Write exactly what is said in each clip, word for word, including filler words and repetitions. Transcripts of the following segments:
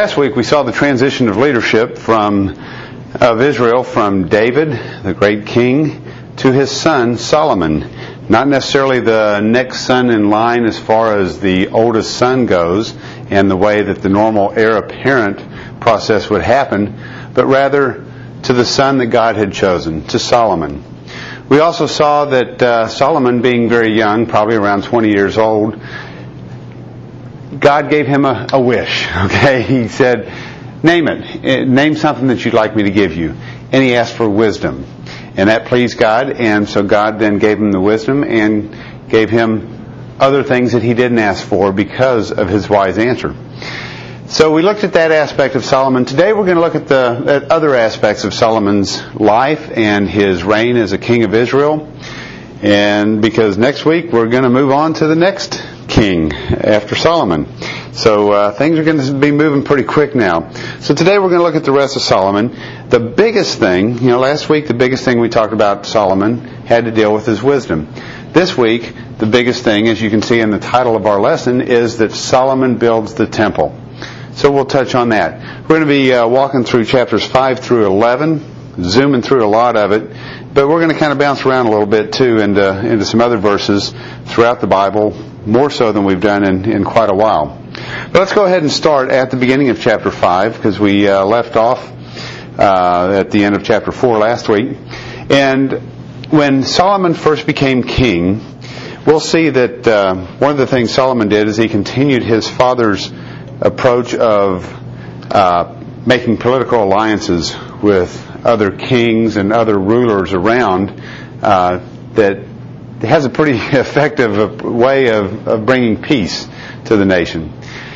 Last week we saw the transition of leadership from of Israel from David, the great king, to his son Solomon. Not necessarily the next son in line as far as the oldest son goes and the way that the normal heir apparent process would happen, but rather to the son that God had chosen, to Solomon. We also saw that uh, Solomon, being very young, probably around twenty years old, God gave him a, a wish. Okay, He said, name it. Name something that you'd like me to give you. And he asked for wisdom. And that pleased God, and so God then gave him the wisdom and gave him other things that he didn't ask for because of his wise answer. So we looked at that aspect of Solomon. Today we're going to look at the at other aspects of Solomon's life and his reign as a king of Israel. And because next week we're going to move on to the next king after Solomon. So uh, things are going to be moving pretty quick now. So today we're going to look at the rest of Solomon. The biggest thing, you know, last week the biggest thing we talked about Solomon had to deal with his wisdom. This week, the biggest thing, as you can see in the title of our lesson, is that Solomon builds the temple. So we'll touch on that. We're going to be uh, walking through chapters five through eleven, zooming through a lot of it, but we're going to kind of bounce around a little bit too into, into some other verses throughout the Bible, more so than we've done in, in quite a while. But let's go ahead and start at the beginning of chapter five, because we uh, left off uh, at the end of chapter four last week. And when Solomon first became king, we'll see that uh, one of the things Solomon did is he continued his father's approach of uh, making political alliances with other kings and other rulers around uh, that has a pretty effective way of, of bringing peace to the nation.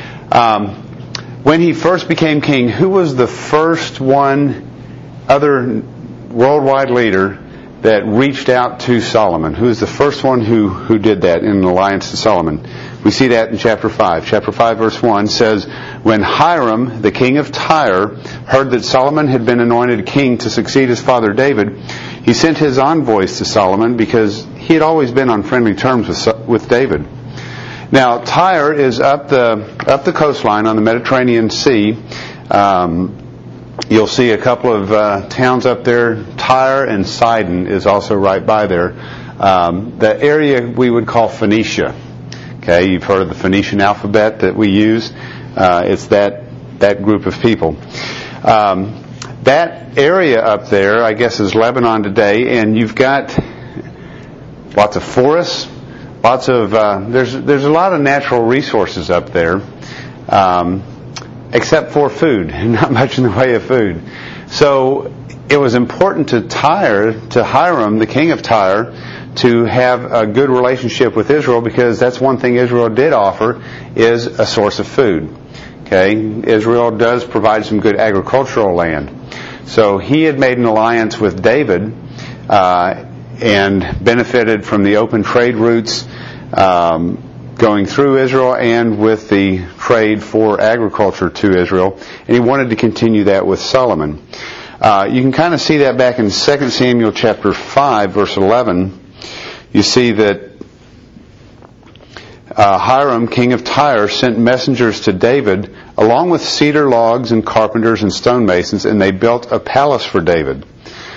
Um, when he first became king, who was the first one, other worldwide leader, that reached out to Solomon? Who is the first one who, who did that in an alliance to Solomon? We see that in chapter five. Chapter five verse one says, when Hiram, the king of Tyre, heard that Solomon had been anointed king to succeed his father David, he sent his envoys to Solomon because he had always been on friendly terms with, with David. Now, Tyre is up the up the coastline on the Mediterranean Sea. Um, you'll see a couple of uh, towns up there. Tyre and Sidon is also right by there. Um, the area we would call Phoenicia. Okay, you've heard of the Phoenician alphabet that we use. Uh, it's that that group of people. Um, that area up there, I guess, is Lebanon today, and you've got lots of forests. Lots of uh, there's there's a lot of natural resources up there, um, except for food. Not much in the way of food. So it was important to Tyre, to Hiram, the king of Tyre, to have a good relationship with Israel, because that's one thing Israel did offer, is a source of food. Okay, Israel does provide some good agricultural land. So he had made an alliance with David. Uh, and benefited from the open trade routes um, going through Israel and with the trade for agriculture to Israel. And he wanted to continue that with Solomon. Uh, you can kind of see that back in Second Samuel chapter five, verse eleven. You see that uh, Hiram, king of Tyre, sent messengers to David along with cedar logs and carpenters and stonemasons, and they built a palace for David.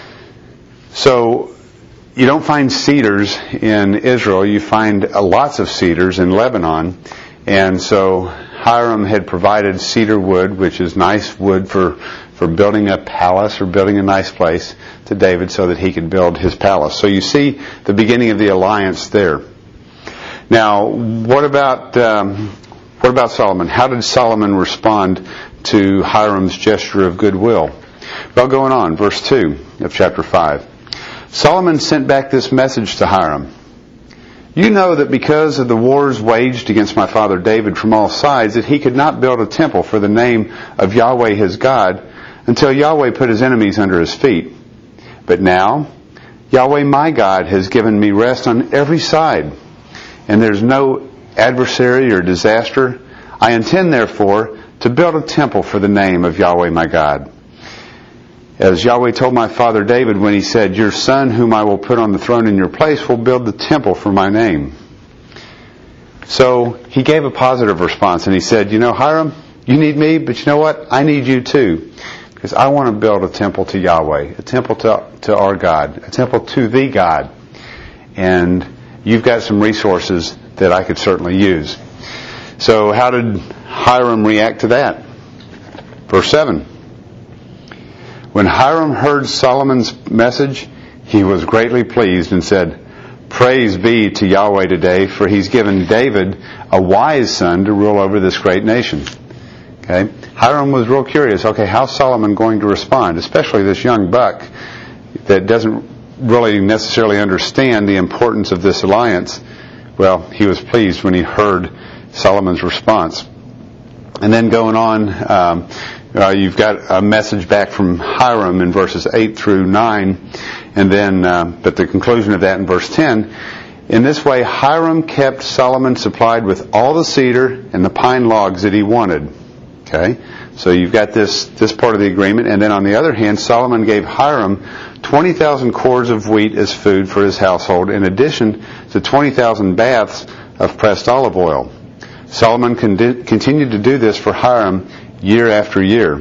So you don't find cedars in Israel. You find uh, lots of cedars in Lebanon. And so Hiram had provided cedar wood, which is nice wood for, for building a palace or building a nice place, to David so that he could build his palace. So you see the beginning of the alliance there. Now, what about um, what about Solomon? How did Solomon respond to Hiram's gesture of goodwill? Well, going on, verse two of chapter five. Solomon sent back this message to Hiram. You know that because of the wars waged against my father David from all sides, that he could not build a temple for the name of Yahweh his God until Yahweh put his enemies under his feet. But now, Yahweh my God has given me rest on every side, and there's no adversary or disaster. I intend, therefore, to build a temple for the name of Yahweh my God. As Yahweh told my father David when he said, your son whom I will put on the throne in your place will build the temple for my name. So he gave a positive response, and he said, you know, Hiram, You need me, but you know what? I need you too. Because I want to build a temple to Yahweh, a temple to, to our God, a temple to the God. And you've got some resources that I could certainly use. So how did Hiram react to that? Verse seven. When Hiram heard Solomon's message, he was greatly pleased and said, Praise be to Yahweh today, for He's given David a wise son to rule over this great nation. Okay? Hiram was real curious. Okay, how's Solomon going to respond? Especially this young buck that doesn't really necessarily understand the importance of this alliance. Well, he was pleased when he heard Solomon's response. And then going on, um, uh, you've got a message back from Hiram in verses eight through nine, and then, uh, but the conclusion of that in verse ten. In this way, Hiram kept Solomon supplied with all the cedar and the pine logs that he wanted. Okay, so you've got this this part of the agreement, and then on the other hand, Solomon gave Hiram twenty thousand cores of wheat as food for his household, in addition to twenty thousand baths of pressed olive oil. Solomon con- continued to do this for Hiram year after year.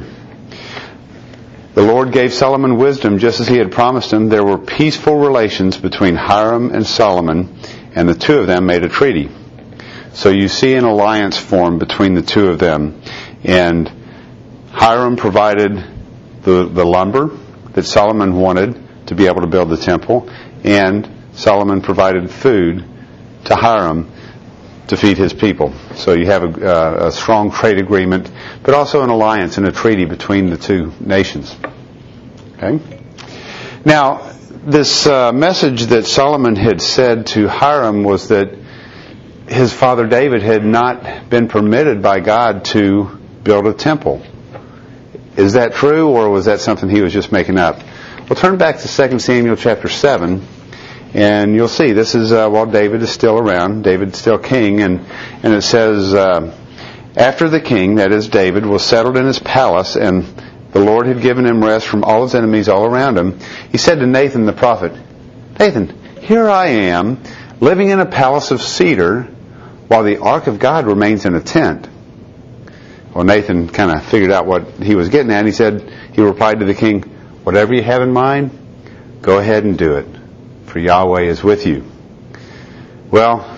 The Lord gave Solomon wisdom just as He had promised him. There were peaceful relations between Hiram and Solomon, and the two of them made a treaty. So you see an alliance formed between the two of them. And Hiram provided the, the lumber that Solomon wanted to be able to build the temple, and Solomon provided food to Hiram to feed his people. So you have a, uh, a strong trade agreement, but also an alliance and a treaty between the two nations. Okay? Now, this uh, message that Solomon had said to Hiram was that his father David had not been permitted by God to build a temple. Is that true, or was that something he was just making up? Well, turn back to Second Samuel chapter seven, and you'll see this is uh, while David is still around. David's still king, and, and it says, uh, after the king, that is David, was settled in his palace, and the Lord had given him rest from all his enemies all around him, he said to Nathan the prophet, Nathan, here I am, living in a palace of cedar, while the ark of God remains in a tent. Well, Nathan kind of figured out what he was getting at. He said, he replied to the king, whatever you have in mind, go ahead and do it, for Yahweh is with you. Well,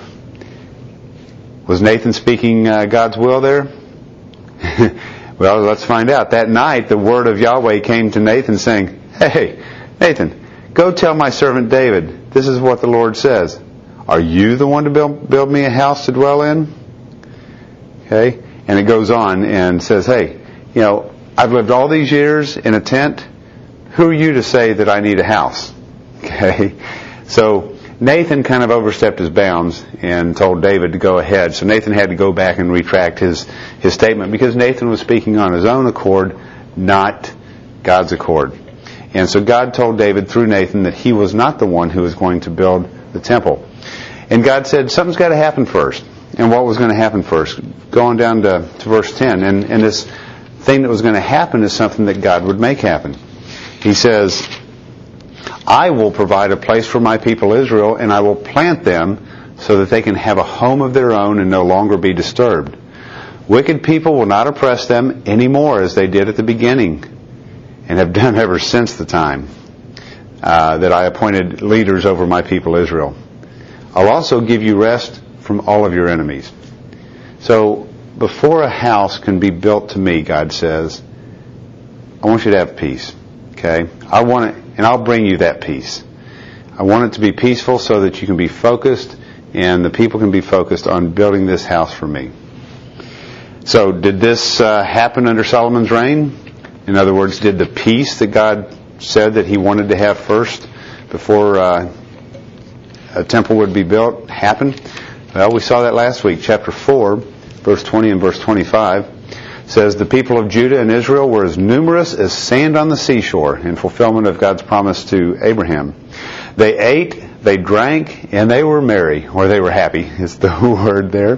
was Nathan speaking uh, God's will there? Well, let's find out. That night, the word of Yahweh came to Nathan saying, hey, Nathan, go tell my servant David, this is what the Lord says. Are you the one to build, build me a house to dwell in? Okay. And it goes on and says, hey, you know, I've lived all these years in a tent. Who are you to say that I need a house? Okay. So Nathan kind of overstepped his bounds and told David to go ahead. So Nathan had to go back and retract his, his statement because Nathan was speaking on his own accord, not God's accord. And so God told David through Nathan that he was not the one who was going to build the temple. And God said, something's got to happen first. And what was going to happen first? Going down to, to verse ten. And, and this thing that was going to happen is something that God would make happen. He says, I will provide a place for my people Israel, and I will plant them so that they can have a home of their own and no longer be disturbed. Wicked people will not oppress them anymore as they did at the beginning and have done ever since the time uh, that I appointed leaders over my people Israel. I'll also give you rest from all of your enemies. So before a house can be built to me, God says, I want you to have peace. Okay? I want it, and I'll bring you that peace. I want it to be peaceful so that you can be focused and the people can be focused on building this house for me. So did this uh, happen under Solomon's reign? In other words, did the peace that God said that He wanted to have first before uh, a temple would be built happen? Well, we saw that last week. Chapter four, verse twenty and verse twenty-five says, the people of Judah and Israel were as numerous as sand on the seashore in fulfillment of God's promise to Abraham. They ate, they drank, and they were merry, or they were happy is the word there.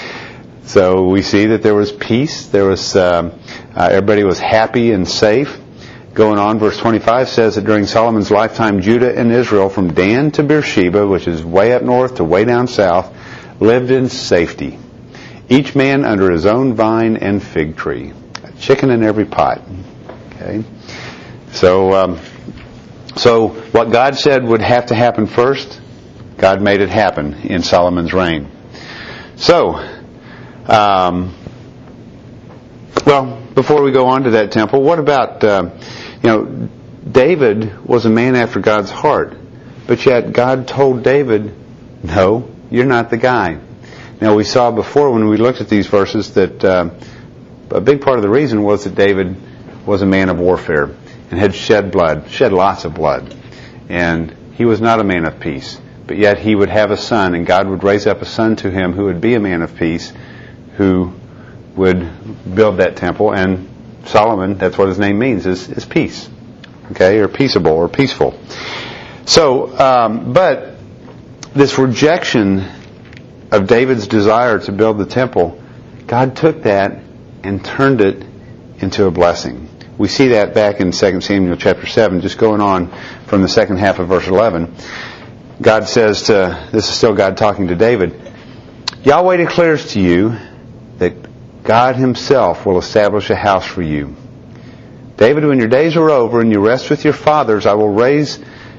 So we see that there was peace. There was um, uh, everybody was happy and safe. Going on, verse twenty-five says that during Solomon's lifetime, Judah and Israel, from Dan to Beersheba, which is way up north to way down south, lived in safety. each man under his own vine and fig tree. A chicken in every pot. Okay? So, um, so what God said would have to happen first, God made it happen in Solomon's reign. So, um, well, before we go on to that temple, what about, uh, you know, David was a man after God's heart, but yet God told David, no, you're not the guy. Now, we saw before when we looked at these verses that uh, a big part of the reason was that David was a man of warfare and had shed blood, shed lots of blood. And he was not a man of peace. But yet he would have a son, and God would raise up a son to him who would be a man of peace, who would build that temple. And Solomon, that's what his name means, is, is peace. Okay, or peaceable, or peaceful. So, um, but this rejection of David's desire to build the temple, God took that and turned it into a blessing. We see that back in Second Samuel chapter seven, just going on from the second half of verse eleven. God says to, this is still God talking to David, Yahweh declares to you that God himself will establish a house for you. David, when your days are over and you rest with your fathers, I will raise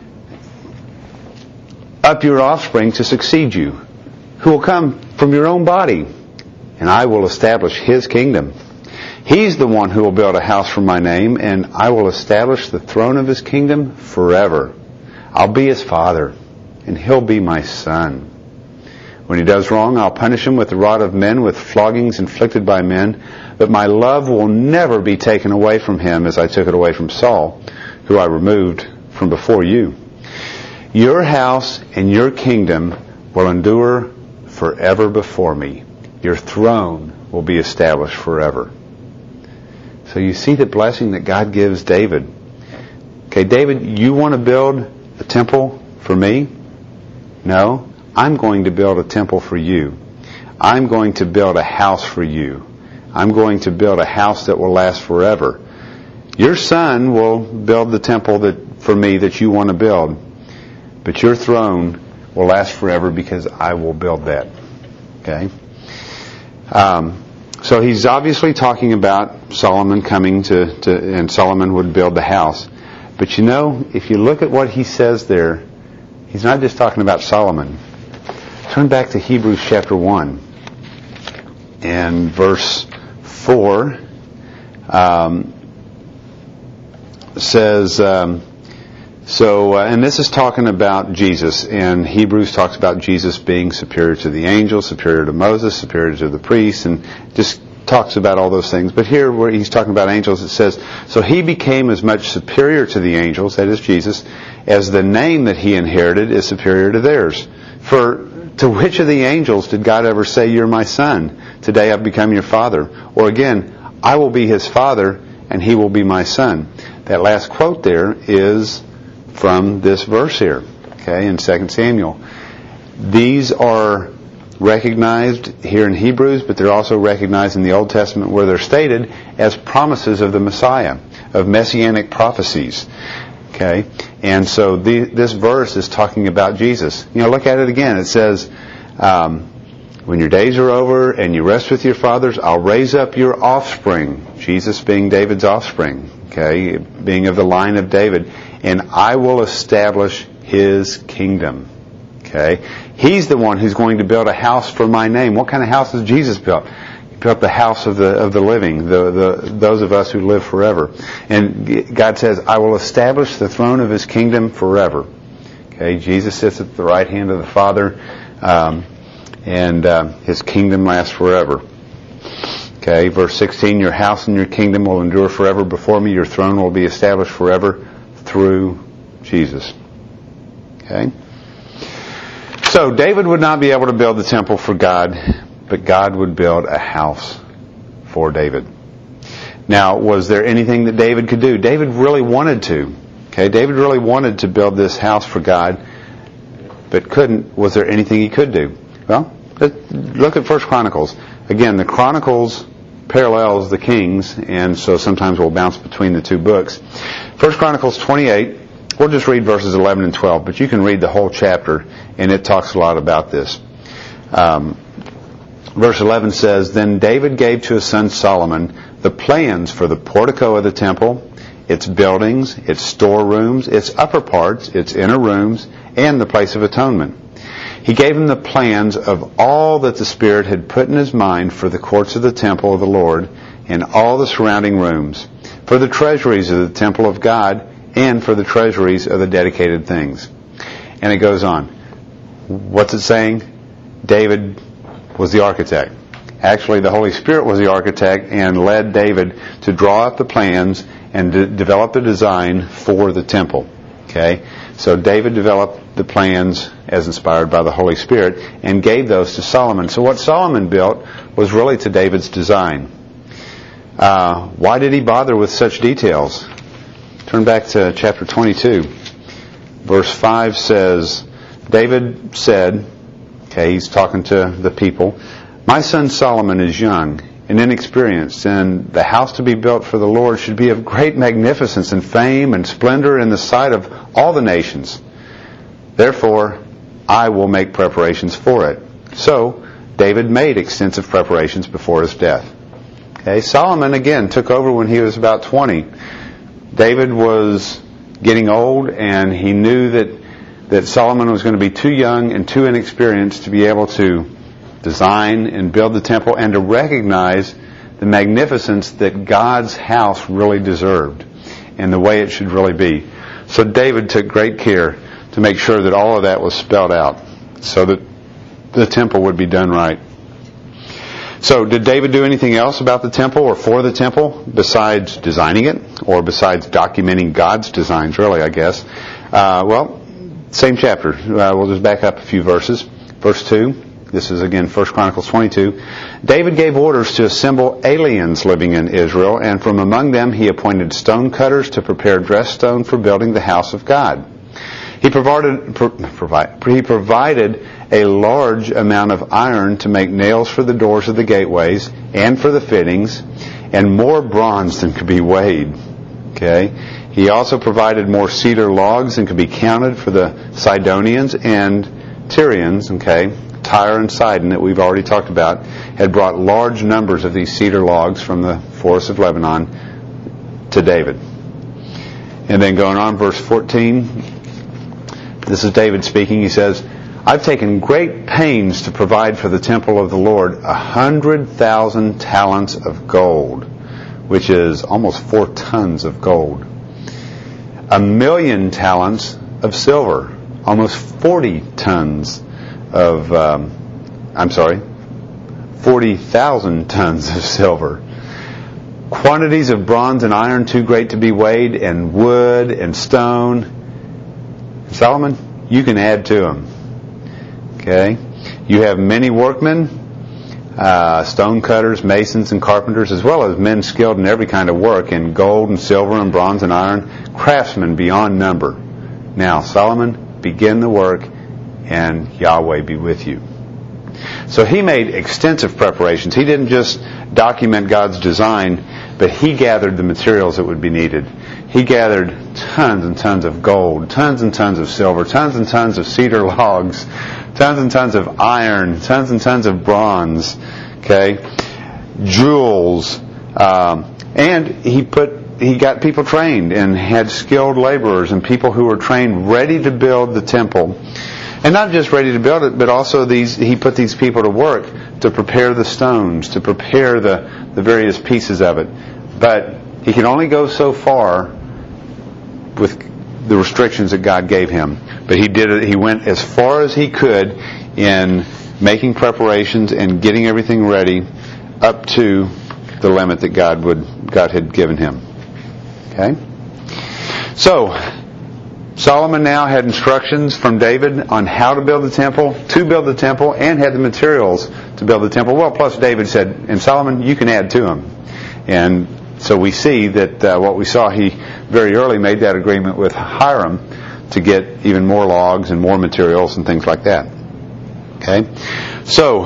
up your offspring to succeed you, who will come from your own body, and I will establish his kingdom. He's the one who will build a house for my name, and I will establish the throne of his kingdom forever. I'll be his father, and he'll be my son. When he does wrong, I'll punish him with the rod of men, with floggings inflicted by men. But my love will never be taken away from him as I took it away from Saul, who I removed from before you. Your house and your kingdom will endure forever before me. Your throne will be established forever. So you see the blessing that God gives David. Okay, David, you want to build a temple for me? No, I'm going to build a temple for you. I'm going to build a house for you. I'm going to build a house that will last forever. Your son will build the temple that for me that you want to build. But your throne will last forever because I will build that. Okay? Um, so he's obviously talking about Solomon coming to, to, and Solomon would build the house. But you know, if you look at what he says there, he's not just talking about Solomon. Turn back to Hebrews chapter one and verse four um, says, um, so, uh, and this is talking about Jesus, and Hebrews talks about Jesus being superior to the angels, superior to Moses, superior to the priests, and just talks about all those things. But here where he's talking about angels, it says, so he became as much superior to the angels, that is Jesus, as the name that he inherited is superior to theirs. For to which of the angels did God ever say, you're my son, today I've become your father? Or again, I will be his father, and he will be my son. That last quote there is from this verse here, okay, in Second Samuel. These are recognized here in Hebrews, but they're also recognized in the Old Testament where they're stated as promises of the Messiah, of messianic prophecies. Okay, and so the, this verse is talking about Jesus. You know, look at it again. It says, um, when your days are over and you rest with your fathers, I'll raise up your offspring. Jesus being David's offspring, okay, being of the line of David, and I will establish his kingdom. Okay, he's the one who's going to build a house for my name. What kind of house has Jesus built? He built the house of the of the living, the the those of us who live forever. And God says, I will establish the throne of his kingdom forever. Okay, Jesus sits at the right hand of the Father, um, and uh, his kingdom lasts forever. Okay, verse sixteen, your house and your kingdom will endure forever before me. Your throne will be established forever through Jesus. Okay. So David would not be able to build the temple for God, but God would build a house for David. Now, was there anything that David could do? David really wanted to. Okay, David really wanted to build this house for God, but couldn't. Was there anything he could do? Well, look at First Chronicles. Again, the Chronicles parallels the Kings, and so sometimes we'll bounce between the two books. First Chronicles twenty-eight. We'll just read verses eleven and twelve, but you can read the whole chapter, and it talks a lot about this. Um, verse eleven says, Then David gave to his son Solomon the plans for the portico of the temple, its buildings, its storerooms, its upper parts, its inner rooms, and the place of atonement. He gave him the plans of all that the Spirit had put in his mind for the courts of the temple of the Lord and all the surrounding rooms, for the treasuries of the temple of God, and for the treasuries of the dedicated things. And it goes on. What's it saying? David was the architect. Actually, the Holy Spirit was the architect and led David to draw up the plans and de- develop the design for the temple. Okay? So David developed the plans as inspired by the Holy Spirit and gave those to Solomon. So what Solomon built was really to David's design. Uh, why did he bother with such details? Turn back to chapter twenty-two. Verse five says, David said, okay, he's talking to the people, My son Solomon is young and inexperienced, and the house to be built for the Lord should be of great magnificence and fame and splendor in the sight of all the nations. Therefore, I will make preparations for it. So, David made extensive preparations before his death. Okay, Solomon, again, took over when he was about twenty. David was getting old, and he knew that, that Solomon was going to be too young and too inexperienced to be able to design and build the temple and to recognize the magnificence that God's house really deserved and the way it should really be. So David took great care to make sure that all of that was spelled out so that the temple would be done right. So did David do anything else about the temple or for the temple besides designing it or besides documenting God's designs, really, I guess? Uh, well, same chapter. Uh, we'll just back up a few verses. Verse two. This is again First Chronicles twenty-two. David gave orders to assemble aliens living in Israel, and from among them he appointed stone cutters to prepare dressed stone for building the house of God. He provided, pro, provide, he provided a large amount of iron to make nails for the doors of the gateways and for the fittings, and more bronze than could be weighed. Okay. He also provided more cedar logs than could be counted for the Sidonians and Tyrians. Okay. Tyre and Sidon, that we've already talked about, had brought large numbers of these cedar logs from the forests of Lebanon to David. And then going on, verse fourteen, this is David speaking. He says, I've taken great pains to provide for the temple of the Lord a hundred thousand talents of gold, which is almost four tons of gold. A million talents of silver, almost forty tons of, um, I'm sorry, forty thousand tons of silver. Quantities of bronze and iron too great to be weighed, and wood and stone. Solomon, you can add to them. Okay? You have many workmen, uh, stone cutters, masons, and carpenters, as well as men skilled in every kind of work, in gold and silver and bronze and iron, craftsmen beyond number. Now, Solomon, begin the work, and Yahweh be with you. So he made extensive preparations. He didn't just document God's design, but he gathered the materials that would be needed. He gathered tons and tons of gold, tons and tons of silver, tons and tons of cedar logs, tons and tons of iron, tons and tons of bronze, okay, jewels, um, and he put he got people trained and had skilled laborers and people who were trained, ready to build the temple. And not just ready to build it, but also these he put these people to work to prepare the stones, to prepare the, the various pieces of it. But he could only go so far with the restrictions that God gave him. But he did it. He went as far as he could in making preparations and getting everything ready up to the limit that God would God had given him. Okay? So Solomon now had instructions from David on how to build the temple, to build the temple, and had the materials to build the temple. Well, plus David said, and Solomon, you can add to them. And so we see that uh, what we saw, he very early made that agreement with Hiram to get even more logs and more materials and things like that. Okay? So,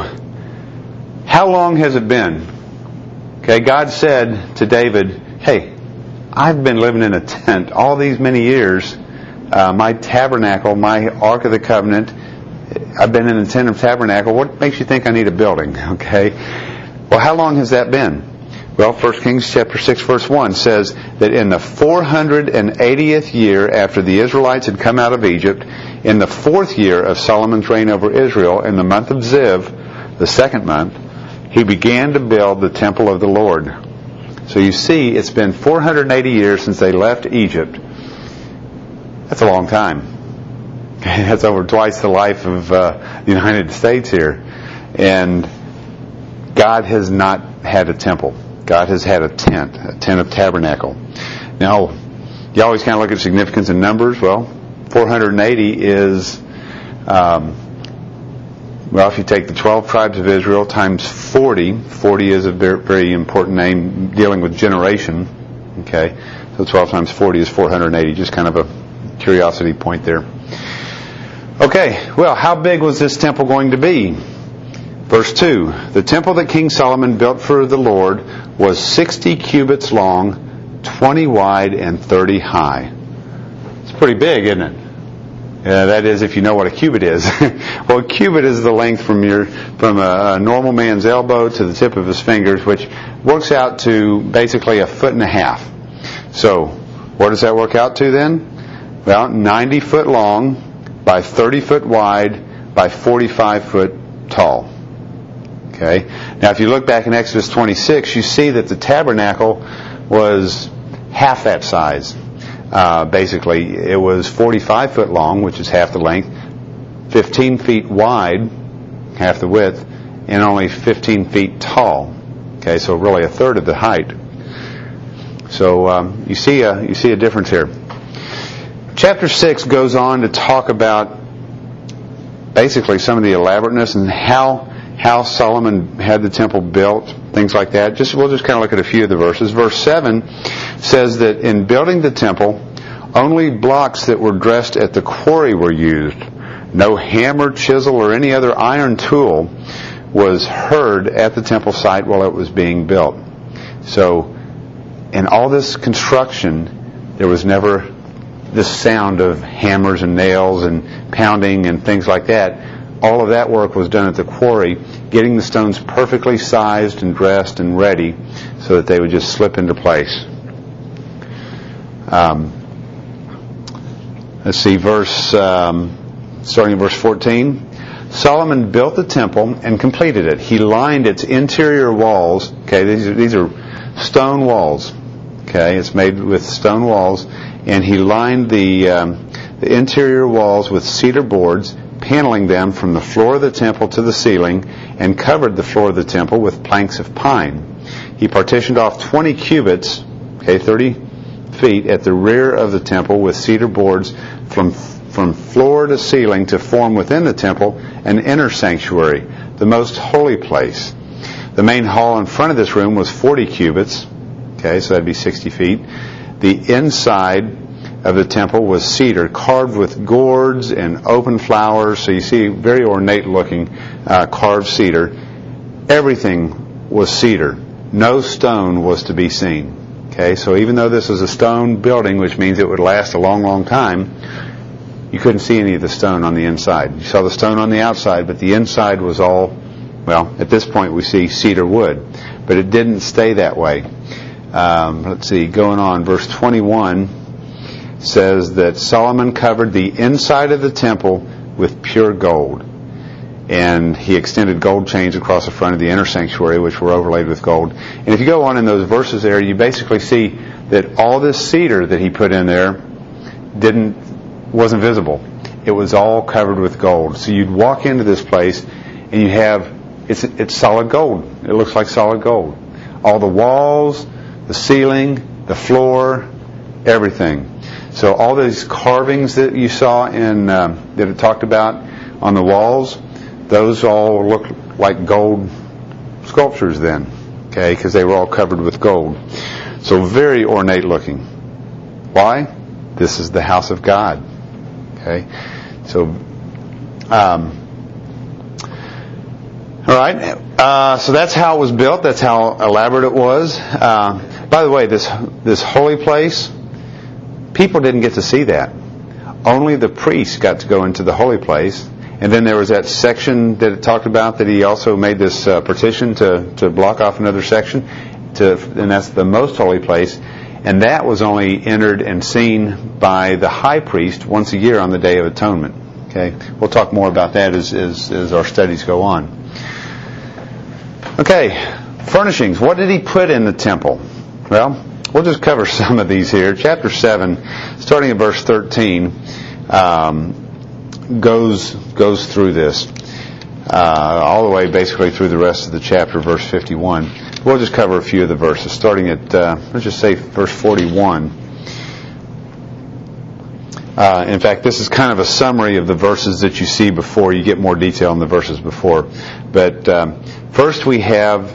how long has it been? Okay, God said to David, hey, I've been living in a tent all these many years. Uh, my tabernacle, my Ark of the Covenant, I've been in the tent of tabernacle. What makes you think I need a building? Okay. Well, how long has that been? Well, First Kings chapter six verse one says that in the four hundred eightieth year after the Israelites had come out of Egypt, in the fourth year of Solomon's reign over Israel, in the month of Ziv, the second month, he began to build the temple of the Lord. So you see, it's been four hundred eighty years since they left Egypt. That's a long time. That's over twice the life of uh, the United States here. And God has not had a temple. God has had a tent, a tent of tabernacle. Now, you always kind of look at significance in numbers. Well, four hundred eighty is, um, well, if you take the twelve tribes of Israel times forty, forty is a very, very important name dealing with generation. Okay, so twelve times forty is four hundred eighty. Just kind of a curiosity point there. Okay, well, how big was this temple going to be? Verse two, the temple that King Solomon built for the Lord was sixty cubits long, twenty wide, and thirty high. It's pretty big, isn't it? Uh, that is, if you know what a cubit is. Well, a cubit is the length from your from a, a normal man's elbow to the tip of his fingers, which works out to basically a foot and a half. So, what does that work out to then? Well, ninety foot long by thirty foot wide by forty-five foot tall. Okay. Now, if you look back in Exodus twenty-six, you see that the tabernacle was half that size. Uh, basically, it was forty-five foot long, which is half the length, fifteen feet wide, half the width, and only fifteen feet tall. Okay, so really a third of the height. So um, you see a you see a difference here. Chapter six goes on to talk about basically some of the elaborateness and how how Solomon had the temple built, things like that. Just we'll just kind of look at a few of the verses. Verse seven says that in building the temple, only blocks that were dressed at the quarry were used. No hammer, chisel, or any other iron tool was heard at the temple site while it was being built. So, in all this construction, there was never this sound of hammers and nails and pounding and things like that. All of that work was done at the quarry, getting the stones perfectly sized and dressed and ready so that they would just slip into place. Um, let's see, verse um, starting in verse fourteen. Solomon built the temple and completed it. He lined its interior walls. Okay, these are, these are stone walls. Okay, it's made with stone walls, and he lined the um, the interior walls with cedar boards, paneling them from the floor of the temple to the ceiling, and covered the floor of the temple with planks of pine. He partitioned off twenty cubits, okay, thirty feet, at the rear of the temple with cedar boards from from floor to ceiling to form within the temple an inner sanctuary, the most holy place. The main hall in front of this room was forty cubits, okay, so that'd be sixty feet. The inside of the temple was cedar, carved with gourds and open flowers. So you see very ornate looking uh, carved cedar. Everything was cedar. No stone was to be seen. Okay, so even though this is a stone building, which means it would last a long, long time, you couldn't see any of the stone on the inside. You saw the stone on the outside, but the inside was all, well, at this point we see cedar wood. But it didn't stay that way. Um, let's see, going on, verse twenty-one says that Solomon covered the inside of the temple with pure gold. And he extended gold chains across the front of the inner sanctuary, which were overlaid with gold. And if you go on in those verses there, you basically see that all this cedar that he put in there didn't wasn't visible. It was all covered with gold. So you'd walk into this place and you have, it's it's solid gold. It looks like solid gold. All the walls, the ceiling, the floor, everything. So all these carvings that you saw in um, that it talked about on the walls, those all look like gold sculptures then, okay, because they were all covered with gold. So very ornate looking. Why? This is the house of God. Okay, so um, all right. Uh, so that's how it was built. That's how elaborate it was. Uh, by the way, this this holy place, people didn't get to see that. Only the priests got to go into the holy place, And then there was that section that it talked about that he also made this uh, partition to, to block off another section, to, and that's the most holy place. And that was only entered and seen by the high priest once a year on the Day of Atonement. Okay, we'll talk more about that as, as, as our studies go on. Okay, furnishings. What did he put in the temple? Well, we'll just cover some of these here. Chapter seven, starting at verse thirteen, um, goes goes through this uh, all the way basically through the rest of the chapter, verse fifty-one. We'll just cover a few of the verses, starting at, uh, let's just say, verse forty-one. Uh, in fact, this is kind of a summary of the verses that you see before. You get more detail in the verses before. But um, first we have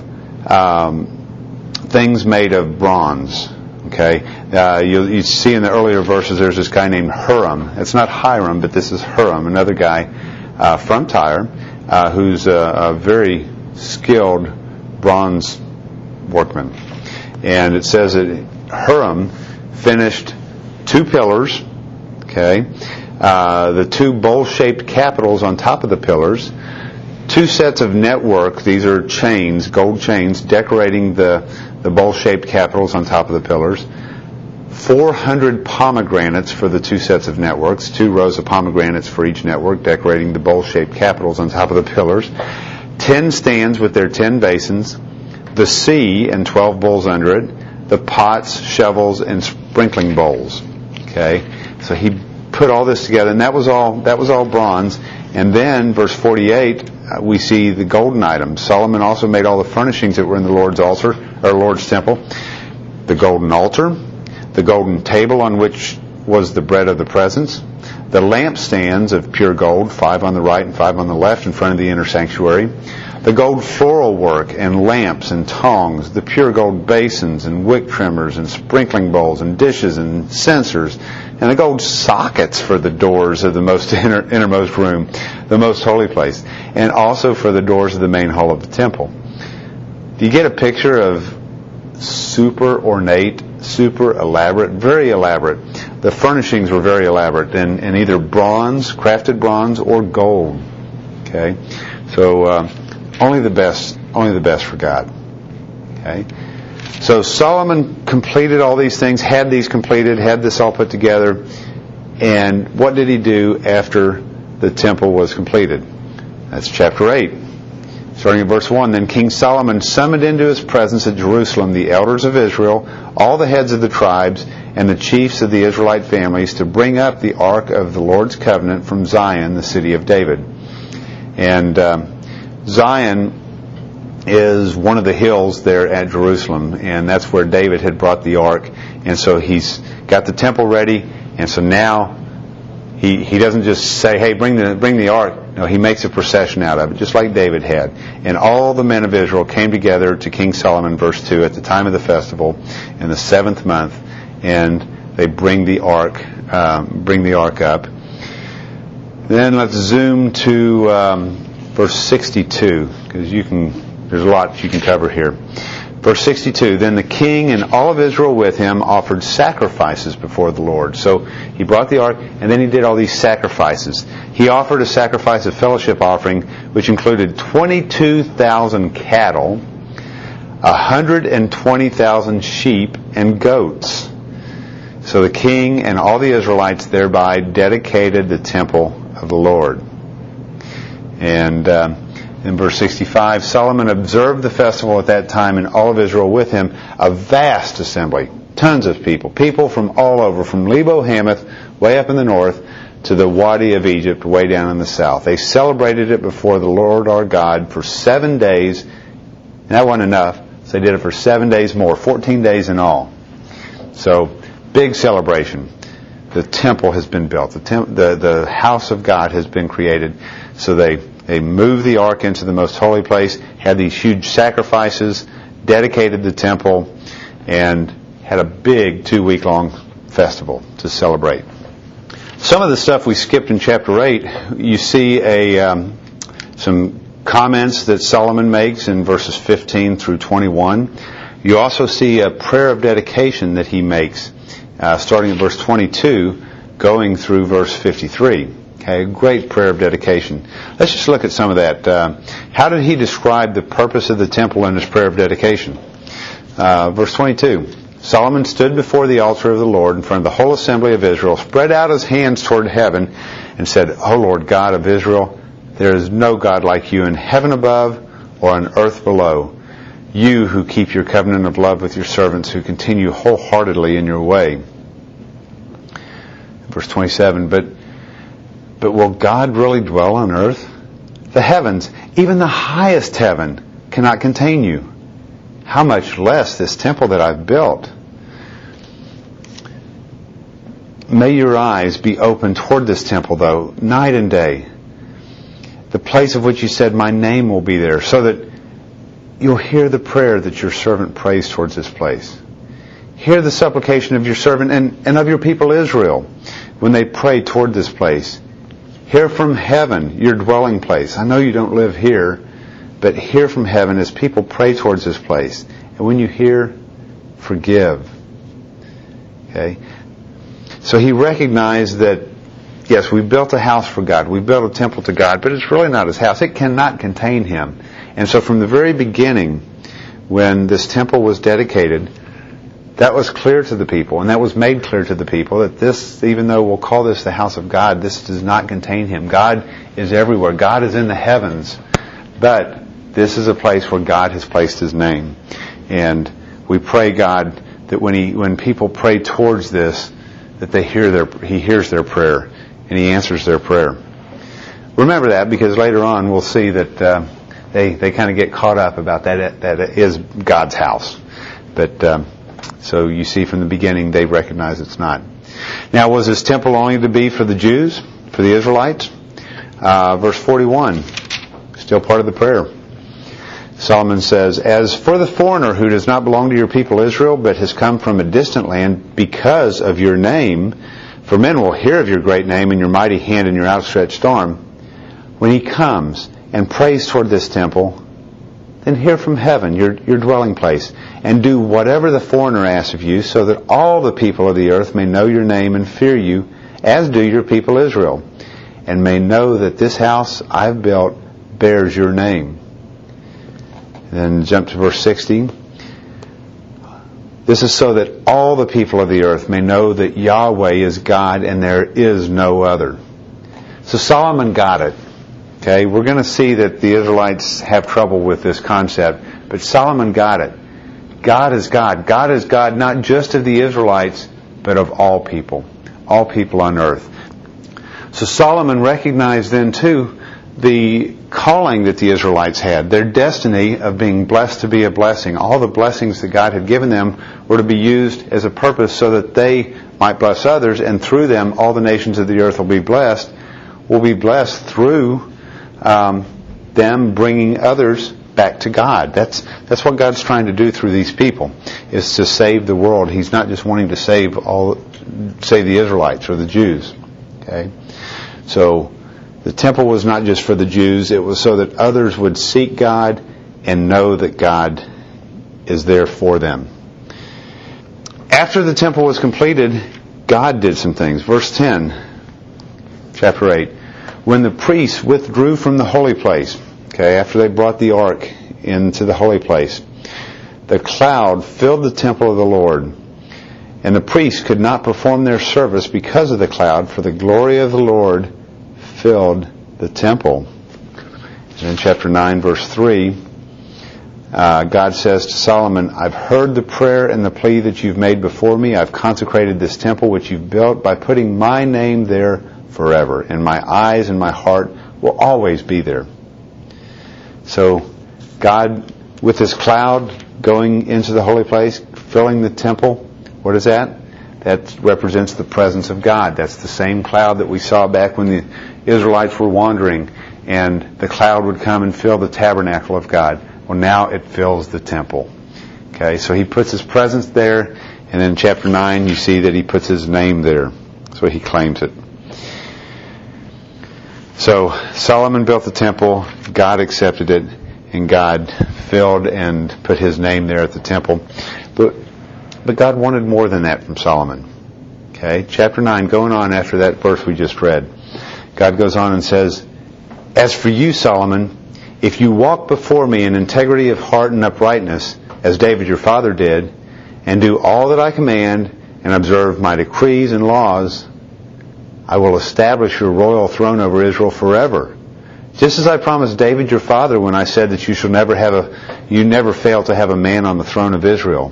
um, things made of bronze. Okay, uh, you, you see in the earlier verses there's this guy named Huram. It's not Hiram, but this is Huram, another guy uh, from Tyre, uh, who's a, a very skilled bronze workman. And it says that Huram finished two pillars, okay, uh, the two bowl-shaped capitals on top of the pillars, two sets of network, these are chains, gold chains, decorating the, the bowl-shaped capitals on top of the pillars, four hundred pomegranates for the two sets of networks, two rows of pomegranates for each network, decorating the bowl-shaped capitals on top of the pillars, ten stands with their ten basins, the sea and twelve bowls under it, the pots, shovels, and sprinkling bowls. Okay, so he put all this together, and that was all that was all bronze. And then, verse forty-eight, uh, we see the golden items. Solomon also made all the furnishings that were in the Lord's altar, or Lord's temple: the golden altar, the golden table on which was the bread of the presence, the lampstands of pure gold, five on the right and five on the left in front of the inner sanctuary, the gold floral work and lamps and tongs, the pure gold basins and wick trimmers and sprinkling bowls and dishes and censers, and the gold sockets for the doors of the most inner, innermost room, the most holy place, and also for the doors of the main hall of the temple. Do you get a picture of super ornate, super elaborate, very elaborate? The furnishings were very elaborate, and, and either bronze, crafted bronze, or gold. Okay, so uh, only the best, only the best for God. Okay, so Solomon completed all these things, had these completed, had this all put together, and what did he do after the temple was completed? That's chapter eight. Starting in verse one, then King Solomon summoned into his presence at Jerusalem the elders of Israel, all the heads of the tribes, and the chiefs of the Israelite families to bring up the ark of the Lord's covenant from Zion, the city of David. And um, Zion is one of the hills there at Jerusalem, and that's where David had brought the ark. And so he's got the temple ready, and so now he he doesn't just say, hey, bring the bring the ark. No, he makes a procession out of it, just like David had. And all the men of Israel came together to King Solomon, verse two, at the time of the festival in the seventh month, and they bring the ark, um, bring the ark up. Then let's zoom to um, verse sixty-two, because you can. There's a lot you can cover here. Verse sixty-two, then the king and all of Israel with him offered sacrifices before the Lord. So he brought the ark, and then he did all these sacrifices. He offered a sacrifice of fellowship offering, which included twenty-two thousand cattle, one hundred twenty thousand sheep and goats. So the king and all the Israelites thereby dedicated the temple of the Lord. And uh, in verse sixty-five, Solomon observed the festival at that time, and all of Israel with him, a vast assembly, tons of people, people from all over, from Lebo Hamath, way up in the north, to the Wadi of Egypt, way down in the south. They celebrated it before the Lord our God for seven days, and that wasn't enough, so they did it for seven days more, fourteen days in all. So, big celebration. The temple has been built. The, temp- the the house of God has been created. So they, they moved the ark into the most holy place, had these huge sacrifices, dedicated the temple, and had a big two-week-long festival to celebrate. Some of the stuff we skipped in chapter eight, you see a um, some comments that Solomon makes in verses fifteen through twenty-one. You also see a prayer of dedication that he makes, uh, starting at verse twenty-two, going through verse fifty-three. Okay, a great prayer of dedication. Let's just look at some of that. Uh, how did he describe the purpose of the temple in his prayer of dedication? Uh, verse twenty-two. Solomon stood before the altar of the Lord in front of the whole assembly of Israel, spread out his hands toward heaven, and said, O Lord God of Israel, there is no God like you in heaven above or on earth below. You who keep your covenant of love with your servants, who continue wholeheartedly in your way. Verse twenty-seven, but, but will God really dwell on earth? The heavens, even the highest heaven, cannot contain you. How much less this temple that I've built? May your eyes be open toward this temple, though, night and day. The place of which you said, my name will be there, so that you'll hear the prayer that your servant prays towards this place. Hear the supplication of your servant and, and of your people Israel when they pray toward this place. Hear from heaven, your dwelling place. I know you don't live here, but hear from heaven as people pray towards this place. And when you hear, forgive. Okay? So he recognized that, yes, we built a house for God. We built a temple to God, but it's really not his house. It cannot contain him. And so from the very beginning, when this temple was dedicated, that was clear to the people, and that was made clear to the people, that this, even though we'll call this the house of God, this does not contain him. God is everywhere. God is in the heavens. But this is a place where God has placed his name. And we pray, God, that when he, when people pray towards this, that they hear their, he hears their prayer, and he answers their prayer. Remember that, because later on we'll see that uh, they, they kind of get caught up about that, that it is God's house. But, um, so you see from the beginning they recognize it's not. Now, was this temple only to be for the Jews, for the Israelites? Uh, verse forty-one, still part of the prayer. Solomon says, as for the foreigner who does not belong to your people Israel, but has come from a distant land because of your name, for men will hear of your great name and your mighty hand and your outstretched arm, when he comes and prays toward this temple, then hear from heaven, your, your dwelling place, and do whatever the foreigner asks of you, so that all the people of the earth may know your name and fear you, as do your people Israel, and may know that this house I've built bears your name. Then jump to verse sixty. This is so that all the people of the earth may know that Yahweh is God and there is no other. So Solomon got it. Okay, we're going to see that the Israelites have trouble with this concept, but Solomon got it. God is God. God is God not just of the Israelites, but of all people. All people on earth. So Solomon recognized then too the calling that the Israelites had, their destiny of being blessed to be a blessing. All the blessings that God had given them were to be used as a purpose so that they might bless others, and through them all the nations of the earth will be blessed, will be blessed through um, them bringing others back to God. That's that's what God's trying to do through these people, is to save the world. He's not just wanting to save all, save the Israelites or the Jews. Okay, so the temple was not just for the Jews. It was so that others would seek God and know that God is there for them. After the temple was completed, God did some things. Verse ten, chapter eight. When the priests withdrew from the holy place, okay, after they brought the ark into the holy place, the cloud filled the temple of the Lord, and the priests could not perform their service because of the cloud, for the glory of the Lord filled the temple. And in chapter nine, verse three, uh, God says to Solomon, I've heard the prayer and the plea that you've made before me. I've consecrated this temple which you've built by putting my name there forever, and my eyes and my heart will always be there. So God, with this cloud going into the holy place, filling the temple, what is that? That represents the presence of God. That's the same cloud that we saw back when the Israelites were wandering, and the cloud would come and fill the tabernacle of God. Well, now it fills the temple. Okay, so he puts his presence there, and in chapter nine you see that he puts his name there. So he claims it. So Solomon built the temple, God accepted it, and God filled and put his name there at the temple. But but God wanted more than that from Solomon. Okay, chapter nine, going on after that verse we just read. God goes on and says, "As for you, Solomon, if you walk before me in integrity of heart and uprightness, as David your father did, and do all that I command, and observe my decrees and laws, I will establish your royal throne over Israel forever. Just as I promised David your father when I said that you shall never have a, you never fail to have a man on the throne of Israel.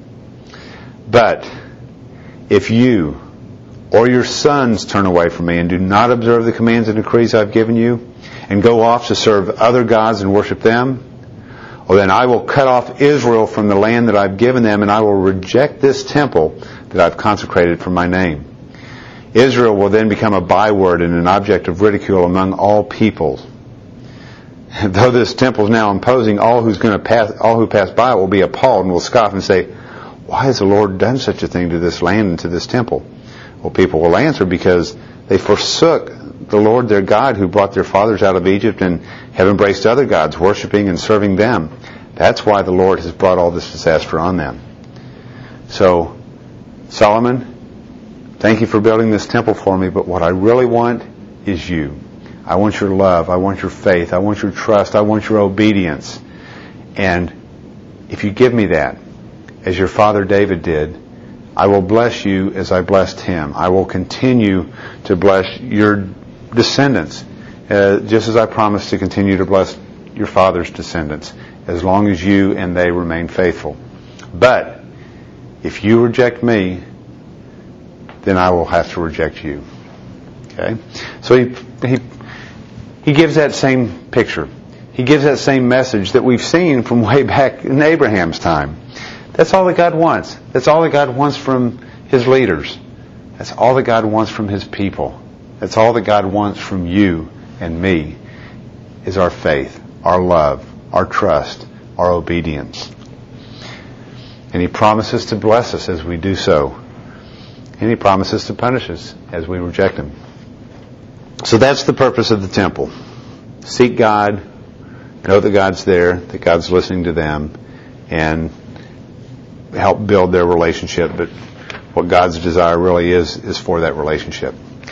But if you or your sons turn away from me and do not observe the commands and decrees I've given you, and go off to serve other gods and worship them, well, then I will cut off Israel from the land that I've given them, and I will reject this temple that I've consecrated for my name. Israel will then become a byword and an object of ridicule among all peoples. And though this temple is now imposing, all who's going to pass, all who pass by it will be appalled and will scoff and say, why has the Lord done such a thing to this land and to this temple? Well, people will answer, because they forsook the Lord their God who brought their fathers out of Egypt and have embraced other gods, worshiping and serving them. That's why the Lord has brought all this disaster on them. So, Solomon, thank you for building this temple for me, but what I really want is you. I want your love. I want your faith. I want your trust. I want your obedience. And if you give me that, as your father David did, I will bless you as I blessed him. I will continue to bless your descendants, uh, just as I promised to continue to bless your father's descendants, as long as you and they remain faithful. But if you reject me, then I will have to reject you. Okay? So he, he, he gives that same picture. He gives that same message that we've seen from way back in Abraham's time. That's all that God wants. That's all that God wants from His leaders. That's all that God wants from His people. That's all that God wants from you and me, is our faith, our love, our trust, our obedience. And He promises to bless us as we do so. And He promises to punish us as we reject Him. So that's the purpose of the temple. Seek God, know that God's there, that God's listening to them, and help build their relationship. But what God's desire really is, is for that relationship.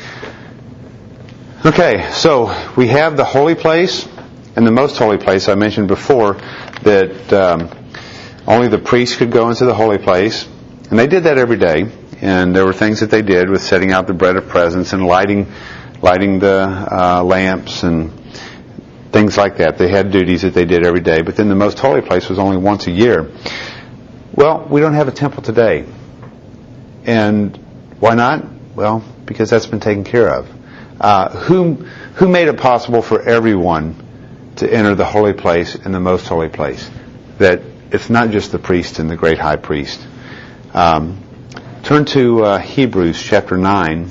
Okay, so we have the holy place and the most holy place. I mentioned before that um, only the priests could go into the holy place, and they did that every day. And there were things that they did with setting out the bread of presence and lighting, lighting the uh, lamps and things like that. They had duties that they did every day. But then the most holy place was only once a year. Well, we don't have a temple today. And why not? Well, because that's been taken care of. Uh, who, who made it possible for everyone to enter the holy place and the most holy place? That it's not just the priest and the great high priest. Um, turn to uh, Hebrews chapter nine.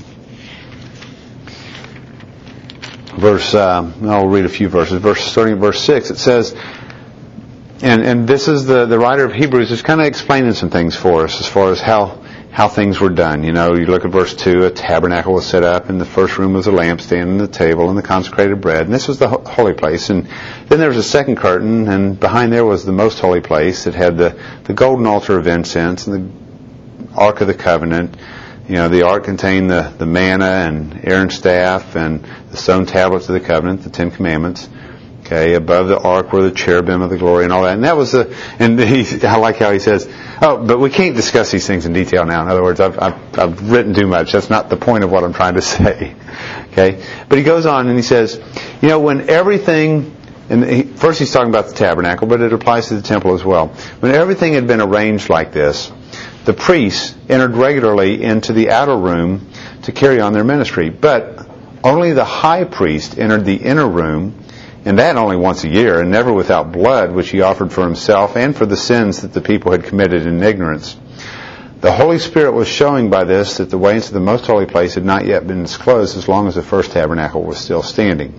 Verse, uh, I'll read a few verses. Verse, starting at verse six, it says, And, and this is the, the writer of Hebrews is kind of explaining some things for us as far as how, how things were done. You know, you look at verse two, a tabernacle was set up, and the first room was a lampstand and the table and the consecrated bread. And this was the holy place. And then there was a second curtain, and behind there was the most holy place. It had the, the golden altar of incense and the Ark of the Covenant. You know, the Ark contained the, the manna and Aaron's staff and the stone tablets of the covenant, the Ten Commandments. Okay, above the ark were the cherubim of the glory and all that. And that was the, and he, I like how he says, oh, but we can't discuss these things in detail now. In other words, I've, I've, I've written too much. That's not the point of what I'm trying to say. Okay? But he goes on and he says, you know, when everything, and he, first he's talking about the tabernacle, but it applies to the temple as well. When everything had been arranged like this, the priests entered regularly into the outer room to carry on their ministry. But only the high priest entered the inner room, and that only once a year, and never without blood, which he offered for himself and for the sins that the people had committed in ignorance. The Holy Spirit was showing by this that the way into the most holy place had not yet been disclosed as long as the first tabernacle was still standing.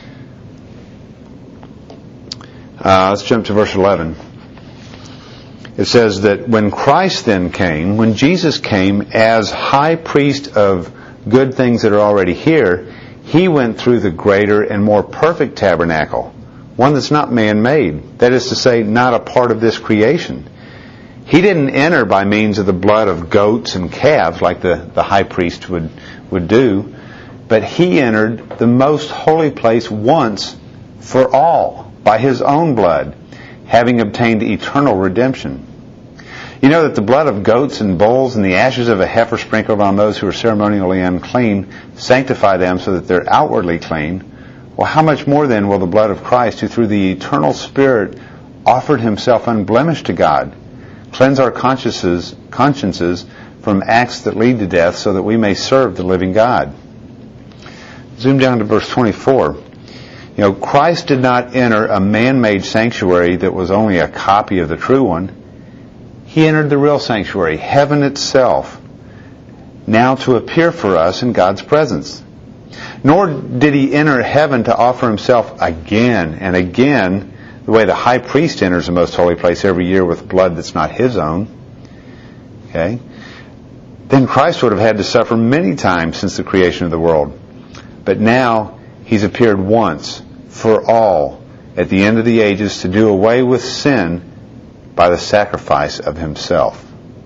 Uh, let's jump to verse eleven. It says that when Christ then came, when Jesus came as high priest of good things that are already here, He went through the greater and more perfect tabernacle, one that's not man-made. That is to say, not a part of this creation. He didn't enter by means of the blood of goats and calves like the, the high priest would, would do. but He entered the most holy place once for all by His own blood, having obtained eternal redemption. You know that the blood of goats and bulls and the ashes of a heifer sprinkled on those who are ceremonially unclean sanctify them so that they're outwardly clean. Well, how much more then will the blood of Christ, who through the eternal Spirit offered Himself unblemished to God, cleanse our consciences, consciences from acts that lead to death, so that we may serve the living God? Zoom down to verse twenty-four. You know, Christ did not enter a man-made sanctuary that was only a copy of the true one. He entered the real sanctuary, heaven itself, now to appear for us in God's presence. Nor did He enter heaven to offer Himself again and again, the way the high priest enters the most holy place every year with blood that's not his own. Okay? Then Christ would have had to suffer many times since the creation of the world. But now He's appeared once for all at the end of the ages to do away with sin by the sacrifice of Himself.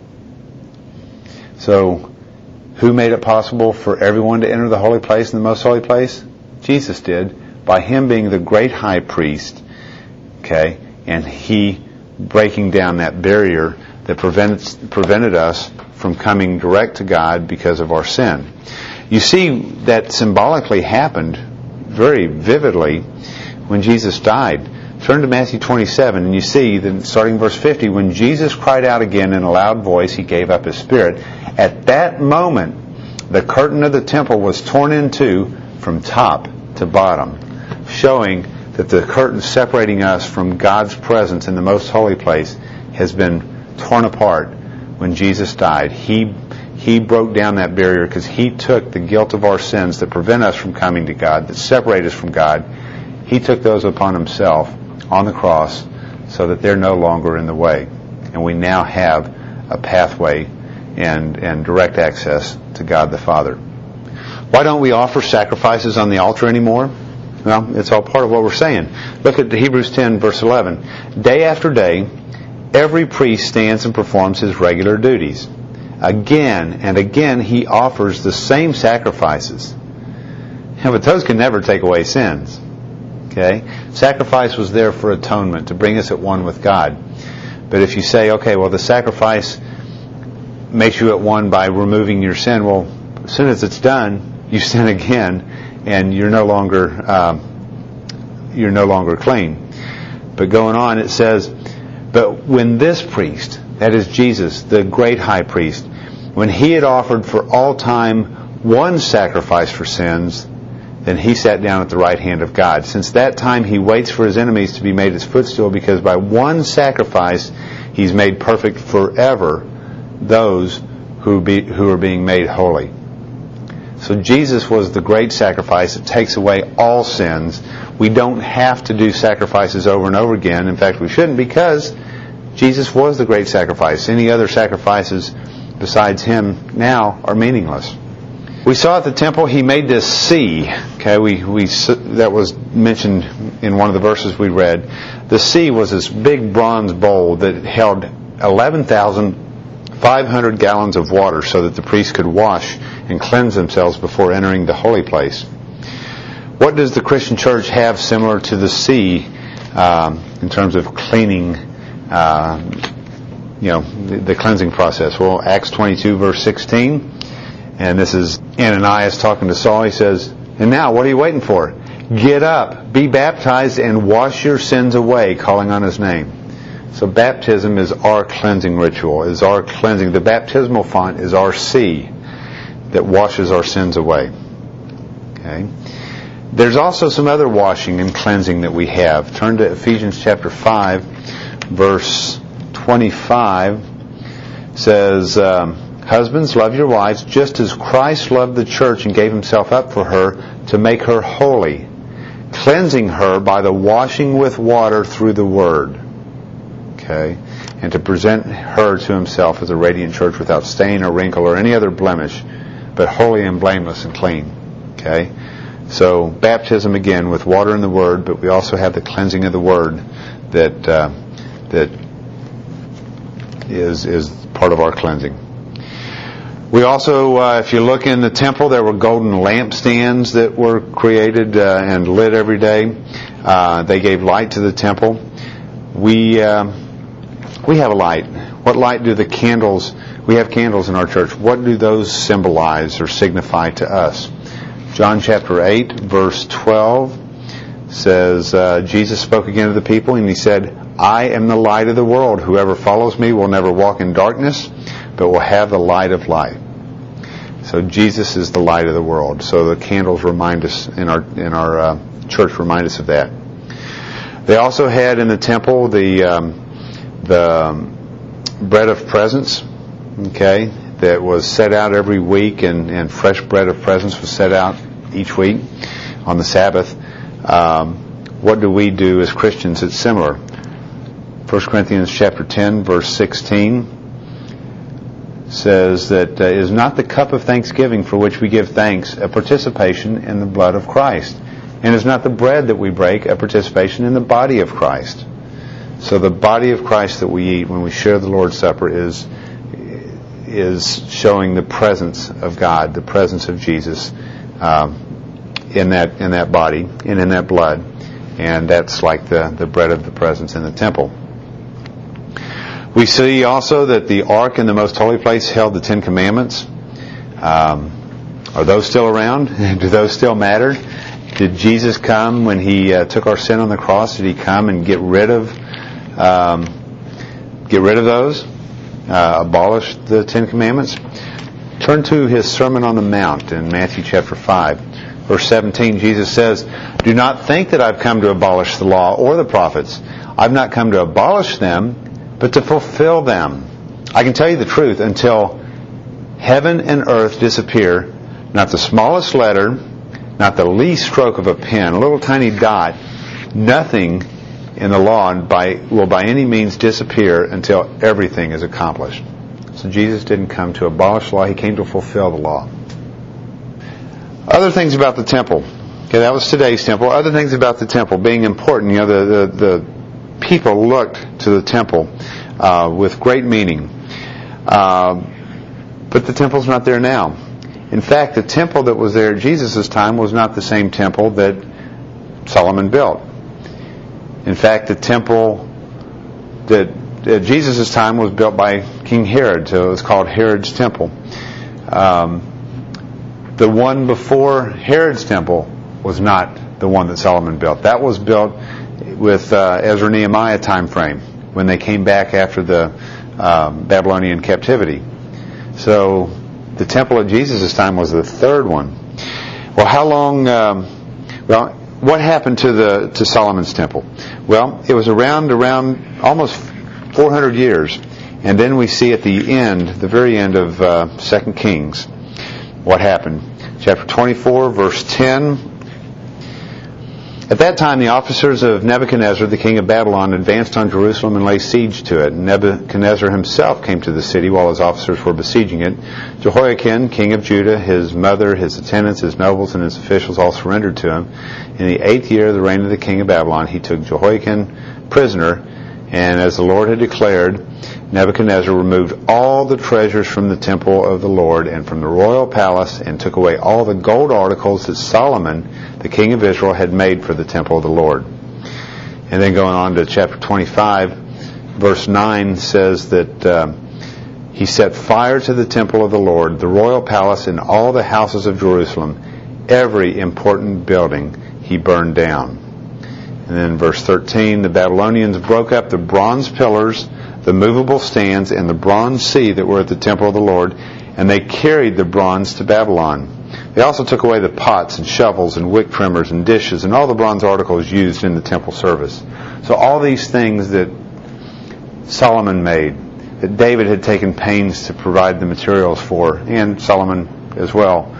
So, who made it possible for everyone to enter the holy place and the most holy place? Jesus did, by Him being the great high priest, okay, and He breaking down that barrier that prevents, prevented us from coming direct to God because of our sin. You see that symbolically happened very vividly when Jesus died. Turn to Matthew twenty-seven, and you see that starting verse fifty, when Jesus cried out again in a loud voice, He gave up His spirit. At that moment, the curtain of the temple was torn in two from top to bottom, showing that the curtain separating us from God's presence in the most holy place has been torn apart when Jesus died. He He broke down that barrier because He took the guilt of our sins that prevent us from coming to God, that separate us from God. He took those upon Himself on the cross so that they're no longer in the way. And we now have a pathway and, and direct access to God the Father. Why don't we offer sacrifices on the altar anymore? Well, it's all part of what we're saying. Look at Hebrews ten, verse eleven. Day after day, every priest stands and performs his regular duties. Again and again he offers the same sacrifices. Yeah, but those can never take away sins. Okay? Sacrifice was there for atonement, to bring us at one with God. But if you say, okay, well, the sacrifice makes you at one by removing your sin, well, as soon as it's done, you sin again, and you're no longer um, you're no longer clean. But going on, it says, but when this priest, that is Jesus, the great high priest, when He had offered for all time one sacrifice for sins, then He sat down at the right hand of God. Since that time He waits for His enemies to be made His footstool, because by one sacrifice He's made perfect forever those who be, who are being made holy. So Jesus was the great sacrifice that takes away all sins. We don't have to do sacrifices over and over again. In fact, we shouldn't, because Jesus was the great sacrifice. Any other sacrifices besides Him now are meaningless. We saw at the temple He made this sea. Okay, we we that was mentioned in one of the verses we read. The sea was this big bronze bowl that held eleven thousand five hundred gallons of water, so that the priests could wash and cleanse themselves before entering the holy place. What does the Christian church have similar to the sea um, in terms of cleaning? Uh, you know, the, the cleansing process. Well, Acts twenty-two, verse sixteen. And this is Ananias talking to Saul. He says, and now, what are you waiting for? Get up, be baptized, and wash your sins away, calling on His name. So baptism is our cleansing ritual, is our cleansing. The baptismal font is our sea that washes our sins away. Okay. There's also some other washing and cleansing that we have. Turn to Ephesians chapter five, verse twenty-five. It says, um, husbands, love your wives, just as Christ loved the church and gave Himself up for her, to make her holy, cleansing her by the washing with water through the Word. Okay? And to present her to Himself as a radiant church without stain or wrinkle or any other blemish, but holy and blameless and clean. Okay? So, baptism again with water and the Word, but we also have the cleansing of the Word that uh, that is is part of our cleansing. We also, uh, if you look in the temple, there were golden lampstands that were created uh, and lit every day. Uh, they gave light to the temple. We uh, we have a light. What light do the candles? We have candles in our church. What do those symbolize or signify to us? John chapter eight, verse twelve says, uh, Jesus spoke again to the people, and he said, "I am the light of the world. Whoever follows me will never walk in darkness, but will have the light of life." So Jesus is the light of the world. So the candles remind us in our in our uh, church remind us of that. They also had in the temple the um, the um, bread of presence, okay, that was set out every week, and, and fresh bread of presence was set out each week on the Sabbath. Um, what do we do as Christians? It's similar. First Corinthians chapter ten, verse sixteen. Says that uh, is not the cup of thanksgiving for which we give thanks a participation in the blood of Christ, and is not the bread that we break a participation in the body of Christ. So the body of Christ that we eat when we share the Lord's Supper is is showing the presence of God, the presence of Jesus um, in that in that body and in that blood, and that's like the the bread of the presence in the temple. We see also that the ark in the most holy place held the Ten Commandments. Um, are those still around? Do those still matter? Did Jesus come when He uh, took our sin on the cross? Did He come and get rid of um, get rid of those? Uh, abolish the Ten Commandments? Turn to His Sermon on the Mount in Matthew chapter five. Verse seventeen, Jesus says, "Do not think that I've come to abolish the law or the prophets. I've not come to abolish them, but to fulfill them. I can tell you the truth, until heaven and earth disappear, not the smallest letter, not the least stroke of a pen, a little tiny dot, nothing in the law by, will by any means disappear until everything is accomplished." So Jesus didn't come to abolish the law, He came to fulfill the law. Other things about the temple. Okay, that was today's temple. Other things about the temple being important. You know, the, the, the people looked to the temple uh, with great meaning. Uh, but the temple's not there now. In fact, the temple that was there at Jesus' time was not the same temple that Solomon built. In fact, the temple that at Jesus' time was built by King Herod, so it was called Herod's temple. Um, the one before Herod's temple was not the one that Solomon built. That was built with uh, Ezra Nehemiah time frame, when they came back after the um, Babylonian captivity. So the temple at Jesus' time was the third one. Well, how long? Um, well, what happened to the to Solomon's temple? Well, it was around around almost four hundred years, and then we see at the end, the very end of uh, Second Kings, what happened. Chapter twenty-four, verse ten. At that time, the officers of Nebuchadnezzar, the king of Babylon, advanced on Jerusalem and laid siege to it. Nebuchadnezzar himself came to the city while his officers were besieging it. Jehoiakim, king of Judah, his mother, his attendants, his nobles, and his officials all surrendered to him. In the eighth year of the reign of the king of Babylon, he took Jehoiakim prisoner, and as the Lord had declared, Nebuchadnezzar removed all the treasures from the temple of the Lord and from the royal palace, and took away all the gold articles that Solomon, the king of Israel, had made for the temple of the Lord. And then going on to chapter twenty-five, verse nine says that uh, he set fire to the temple of the Lord, the royal palace, and all the houses of Jerusalem. Every important building he burned down. And then verse thirteen, the Babylonians broke up the bronze pillars, the movable stands, and the bronze sea that were at the temple of the Lord, and they carried the bronze to Babylon. They also took away the pots and shovels and wick trimmers and dishes and all the bronze articles used in the temple service. So all these things that Solomon made, that David had taken pains to provide the materials for, and Solomon as well,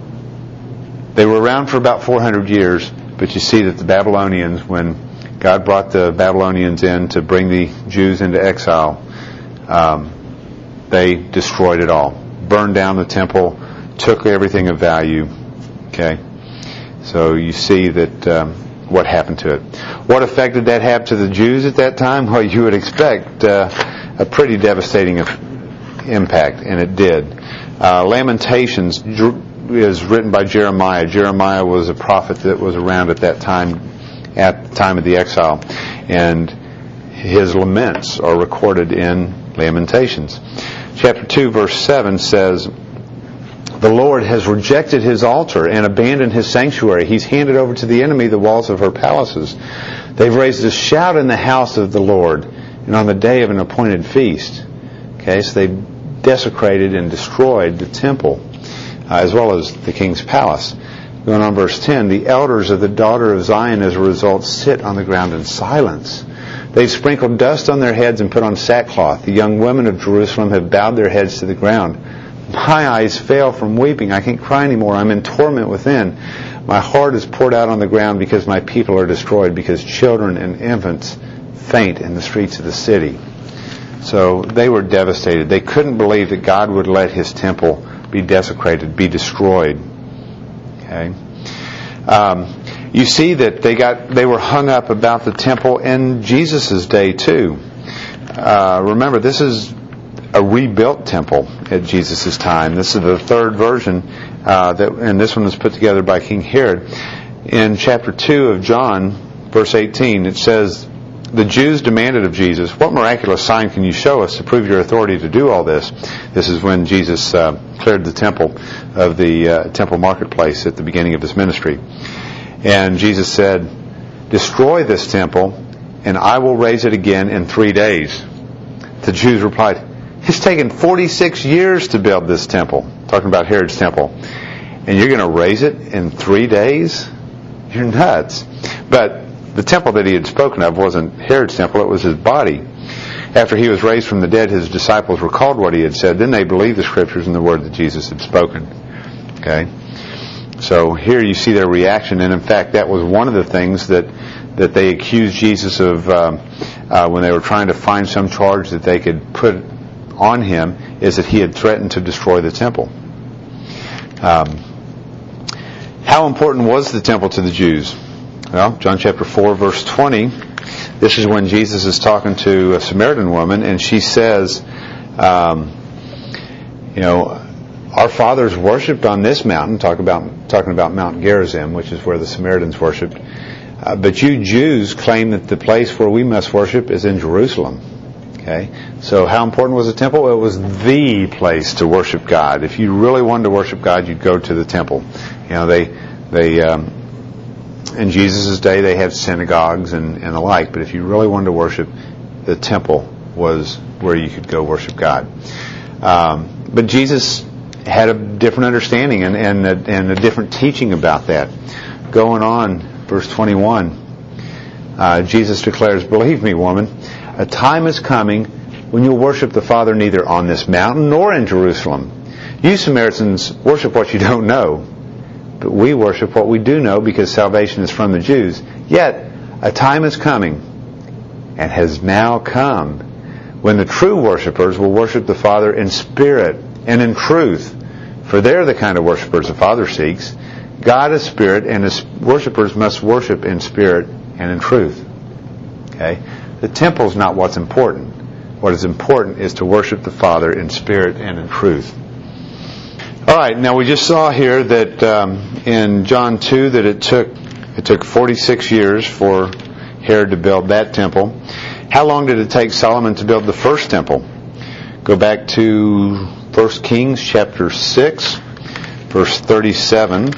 they were around for about four hundred years, but you see that the Babylonians, when God brought the Babylonians in to bring the Jews into exile, um, they destroyed it all, burned down the temple, took everything of value. Okay, so you see that um, what happened to it. What effect did that have to the Jews at that time? Well, you would expect uh, a pretty devastating impact, and it did. Uh, Lamentations is written by Jeremiah. Jeremiah was a prophet that was around at that time, at the time of the exile. And his laments are recorded in Lamentations. Chapter two, verse seven says, "The Lord has rejected his altar and abandoned his sanctuary. He's handed over to the enemy the walls of her palaces. They've raised a shout in the house of the Lord and on the day of an appointed feast." Okay, so they desecrated and destroyed the temple, uh, as well as the king's palace. Going on, verse ten, "The elders of the daughter of Zion as a result sit on the ground in silence. They've sprinkled dust on their heads and put on sackcloth. The young women of Jerusalem have bowed their heads to the ground. My eyes fail from weeping. I can't cry anymore. I'm in torment within. My heart is poured out on the ground because my people are destroyed, because children and infants faint in the streets of the city." So they were devastated. They couldn't believe that God would let his temple be desecrated, be destroyed. Okay. Um, you see that they got they were hung up about the temple in Jesus' day too. Uh, remember, this is a rebuilt temple at Jesus' time. This is the third version, uh, that, and this one was put together by King Herod. In chapter two of John, verse eighteen, it says, "The Jews demanded of Jesus, 'What miraculous sign can you show us to prove your authority to do all this?'" This is when Jesus uh, cleared the temple of the uh, temple marketplace at the beginning of his ministry. And Jesus said, "Destroy this temple, and I will raise it again in three days." The Jews replied, "It's taken forty-six years to build this temple," talking about Herod's temple, "and you're going to raise it in three days? You're nuts." But the temple that he had spoken of wasn't Herod's temple, it was his body. After he was raised from the dead, his disciples recalled what he had said. Then they believed the scriptures and the word that Jesus had spoken. Okay? So here you see their reaction, and in fact that was one of the things that, that they accused Jesus of um, uh, when they were trying to find some charge that they could put on him, is that he had threatened to destroy the temple. Um, how important was the temple to the Jews? Well, John chapter four, verse twenty, this is when Jesus is talking to a Samaritan woman, and she says, um, you know, "Our fathers worshipped on this mountain," talk about, talking about Mount Gerizim, which is where the Samaritans worshipped, uh, "but you Jews claim that the place where we must worship is in Jerusalem." Okay, so how important was the temple? It was the place to worship God. If you really wanted to worship God, you'd go to the temple. You know, they, they, um, in Jesus' day, they had synagogues and, and the like, but if you really wanted to worship, the temple was where you could go worship God. Um, but Jesus had a different understanding and, and, a, and a different teaching about that. Going on, verse twenty-one, uh, Jesus declares, "Believe me, woman, a time is coming when you'll worship the Father neither on this mountain nor in Jerusalem. You Samaritans worship what you don't know, but we worship what we do know, because salvation is from the Jews. Yet a time is coming, and has now come, when the true worshipers will worship the Father in spirit and in truth. For they're the kind of worshipers the Father seeks. God is spirit, and his worshipers must worship in spirit and in truth." Okay? The temple's not what's important. What is important is to worship the Father in spirit and in truth. All right, now we just saw here that um, in John two that it took it took forty-six years for Herod to build that temple. How long did it take Solomon to build the first temple? Go back to First Kings chapter six, verse thirty-seven.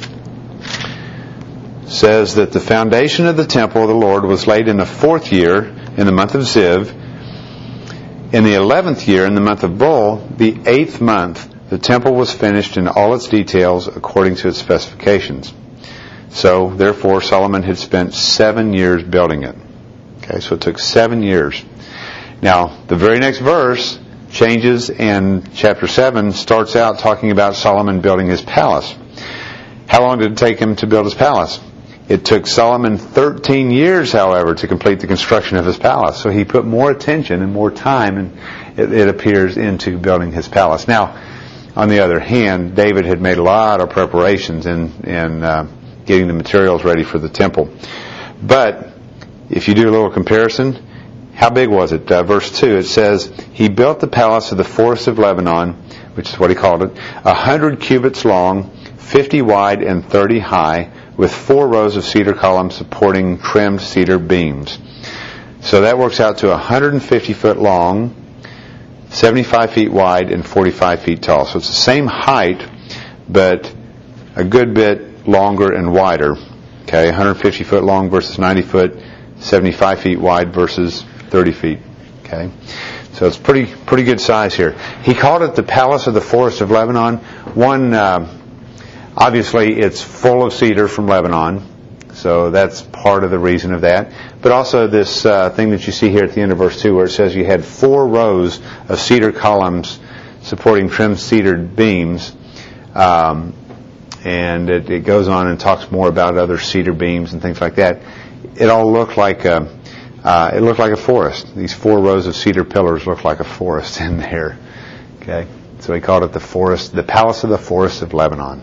Says that the foundation of the temple of the Lord was laid in the fourth year in the month of Ziv. In the eleventh year in the month of Bul, the eighth month, the temple was finished in all its details according to its specifications. So, therefore, Solomon had spent seven years building it. Okay, so it took seven years. Now, the very next verse changes, and chapter seven starts out talking about Solomon building his palace. How long did it take him to build his palace? It took Solomon thirteen years, however, to complete the construction of his palace. So he put more attention and more time, and it, it appears, into building his palace. Now, on the other hand, David had made a lot of preparations in, in uh, getting the materials ready for the temple. But if you do a little comparison, how big was it? Uh, verse two, it says, "He built the palace of the forest of Lebanon, which is what he called it, a hundred cubits long, fifty wide, and thirty high, with four rows of cedar columns supporting trimmed cedar beams. So that works out to one hundred fifty foot long, seventy-five feet wide, and forty-five feet tall. So it's the same height, but a good bit longer and wider. Okay, one hundred fifty foot long versus ninety foot, seventy-five feet wide versus thirty feet. Okay, so it's pretty pretty good size here. He called it the Palace of the Forest of Lebanon. One, uh, obviously, it's full of cedar from Lebanon, so that's part of the reason of that. But also this uh, thing that you see here at the end of verse two, where it says you had four rows of cedar columns supporting trimmed cedar beams. Um, and it, it goes on and talks more about other cedar beams and things like that. It all looked like a, uh, it looked like a forest. These four rows of cedar pillars looked like a forest in there. Okay, so he called it the forest, the Palace of the Forest of Lebanon.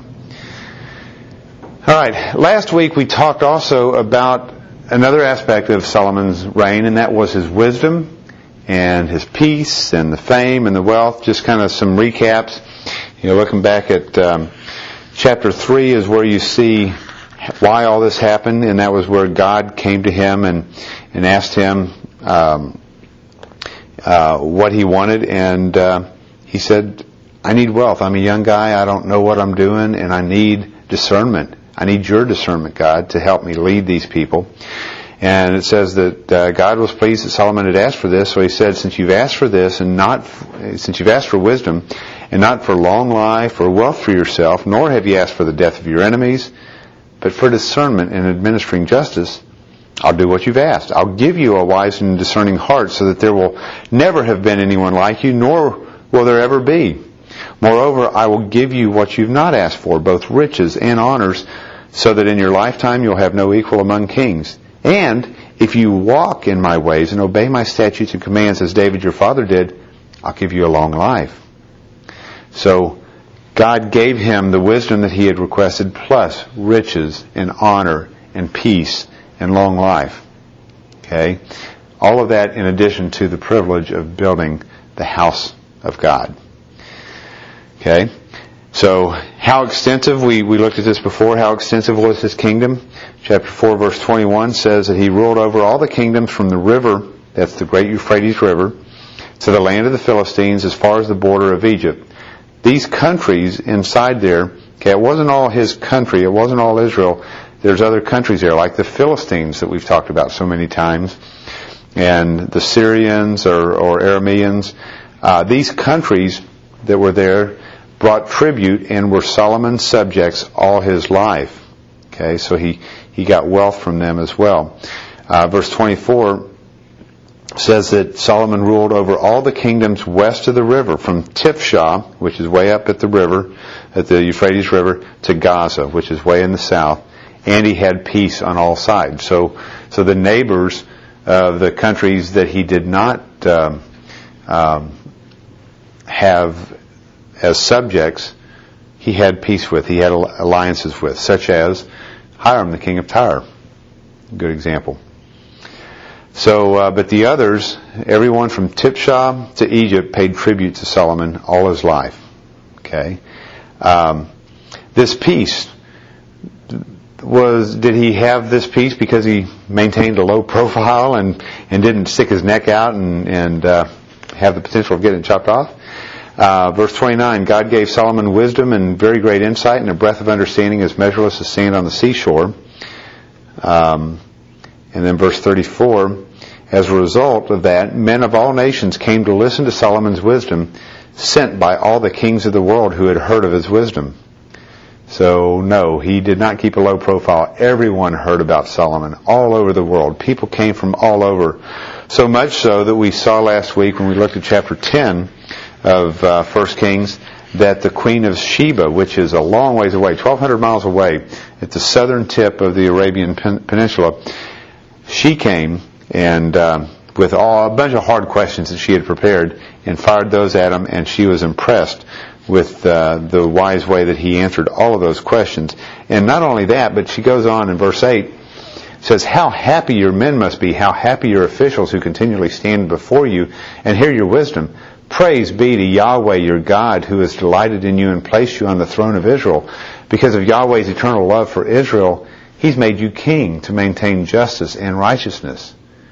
All right. Last week we talked also about another aspect of Solomon's reign, and that was his wisdom and his peace and the fame and the wealth. Just kind of some recaps. You know, looking back at um, chapter three is where you see why all this happened, and that was where God came to him and and asked him um, uh, what he wanted, and uh, he said, "I need wealth. I'm a young guy. I don't know what I'm doing, and I need discernment. I need your discernment, God, to help me lead these people." And it says that uh, God was pleased that Solomon had asked for this, so he said, "Since you've asked for this, and not since you've asked for wisdom, and not for long life or wealth for yourself, nor have you asked for the death of your enemies, but for discernment in administering justice, I'll do what you've asked. I'll give you a wise and discerning heart, so that there will never have been anyone like you, nor will there ever be. Moreover, I will give you what you've not asked for, both riches and honors, so that in your lifetime you'll have no equal among kings. And if you walk in my ways and obey my statutes and commands as David your father did, I'll give you a long life." So God gave him the wisdom that he had requested, plus riches and honor and peace and long life. Okay? All of that in addition to the privilege of building the house of God. Okay? So how extensive, we, we looked at this before, how extensive was his kingdom? Chapter four verse twenty-one says that he ruled over all the kingdoms from the river, that's the great Euphrates River, to the land of the Philistines as far as the border of Egypt. These countries inside there, okay, it wasn't all his country, it wasn't all Israel. There's other countries there, like the Philistines that we've talked about so many times, and the Syrians or, or Arameans. Uh, these countries that were there brought tribute and were Solomon's subjects all his life. Okay, so he, he got wealth from them as well. Uh, verse twenty-four says that Solomon ruled over all the kingdoms west of the river, from Tifshah, which is way up at the river, at the Euphrates River, to Gaza, which is way in the south, and he had peace on all sides. So, so the neighbors of the countries that he did not um, um, have as subjects, he had peace with, he had alliances with, such as Hiram, the king of Tyre. Good example. So, uh, but the others, everyone from Tifshah to Egypt paid tribute to Solomon all his life. Okay, um, this peace was. Did he have this peace because he maintained a low profile and and didn't stick his neck out and and uh, have the potential of getting chopped off? Uh, verse twenty-nine: God gave Solomon wisdom and very great insight, and a breadth of understanding as measureless as sand on the seashore. Um, and then verse thirty-four. As a result of that, men of all nations came to listen to Solomon's wisdom, sent by all the kings of the world who had heard of his wisdom. So, no, he did not keep a low profile. Everyone heard about Solomon all over the world. People came from all over. So much so that we saw last week when we looked at chapter ten of uh, First Kings, that the Queen of Sheba, which is a long ways away, twelve hundred miles away, at the southern tip of the Arabian pen- Peninsula, she came and uh, with all, a bunch of hard questions that she had prepared, and fired those at him, and she was impressed with uh, the wise way that he answered all of those questions. And not only that, but she goes on in verse eight, says, "How happy your men must be, how happy your officials who continually stand before you and hear your wisdom. Praise be to Yahweh your God, who has delighted in you and placed you on the throne of Israel. Because of Yahweh's eternal love for Israel, He's made you king to maintain justice and righteousness.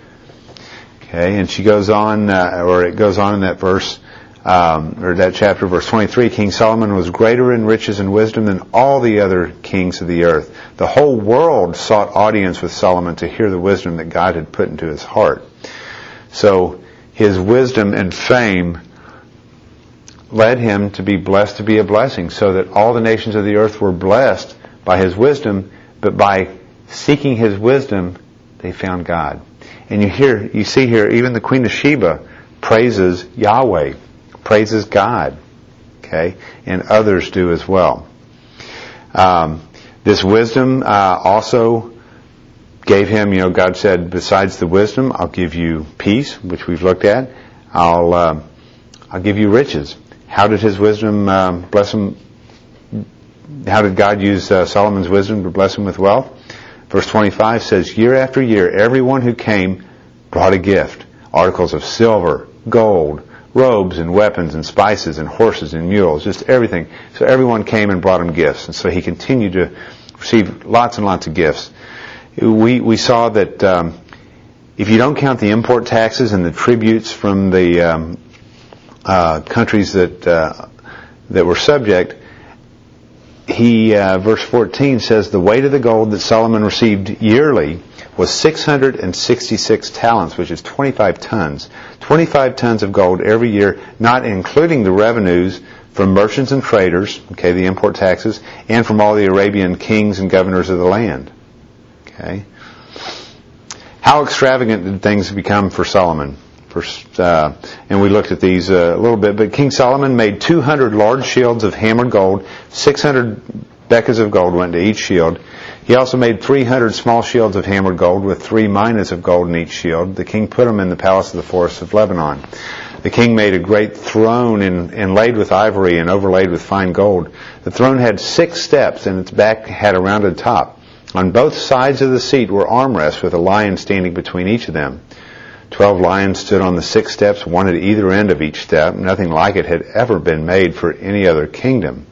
Okay, and she goes on, uh, or it goes on in that verse, um, or that chapter, verse twenty-three, King Solomon was greater in riches and wisdom than all the other kings of the earth. The whole world sought audience with Solomon to hear the wisdom that God had put into his heart. So, his wisdom and fame led him to be blessed to be a blessing, so that all the nations of the earth were blessed by his wisdom, but by seeking his wisdom, they found God. And you hear, you see here, even the Queen of Sheba praises Yahweh, praises God, okay, and others do as well. Um, this wisdom uh, also gave him, you know, God said, besides the wisdom, I'll give you peace, which we've looked at. I'll uh, I'll give you riches. How did his wisdom um, bless him? How did God use uh, Solomon's wisdom to bless him with wealth? Verse twenty-five says, year after year, everyone who came brought a gift. Articles of silver, gold, robes and weapons and spices and horses and mules, just everything. So everyone came and brought him gifts. And so he continued to receive lots and lots of gifts. We we saw that um, if you don't count the import taxes and the tributes from the um, uh, countries that uh, that were subject, he uh, verse fourteen says the weight of the gold that Solomon received yearly was six hundred sixty-six talents, which is twenty-five tons. twenty-five tons of gold every year, not including the revenues from merchants and traders, okay, the import taxes, and from all the Arabian kings and governors of the land. Okay. How extravagant did things become for Solomon? First, uh, and we looked at these uh, a little bit, but King Solomon made two hundred large shields of hammered gold. six hundred becas of gold went to each shield. He also made three hundred small shields of hammered gold with three minas of gold in each shield. The king put them in the palace of the forest of Lebanon. The king made a great throne in, inlaid with ivory and overlaid with fine gold. The throne had six steps, and its back had a rounded top. On both sides of the seat were armrests with a lion standing between each of them. Twelve lions stood on the six steps, one at either end of each step. Nothing like it had ever been made for any other kingdom.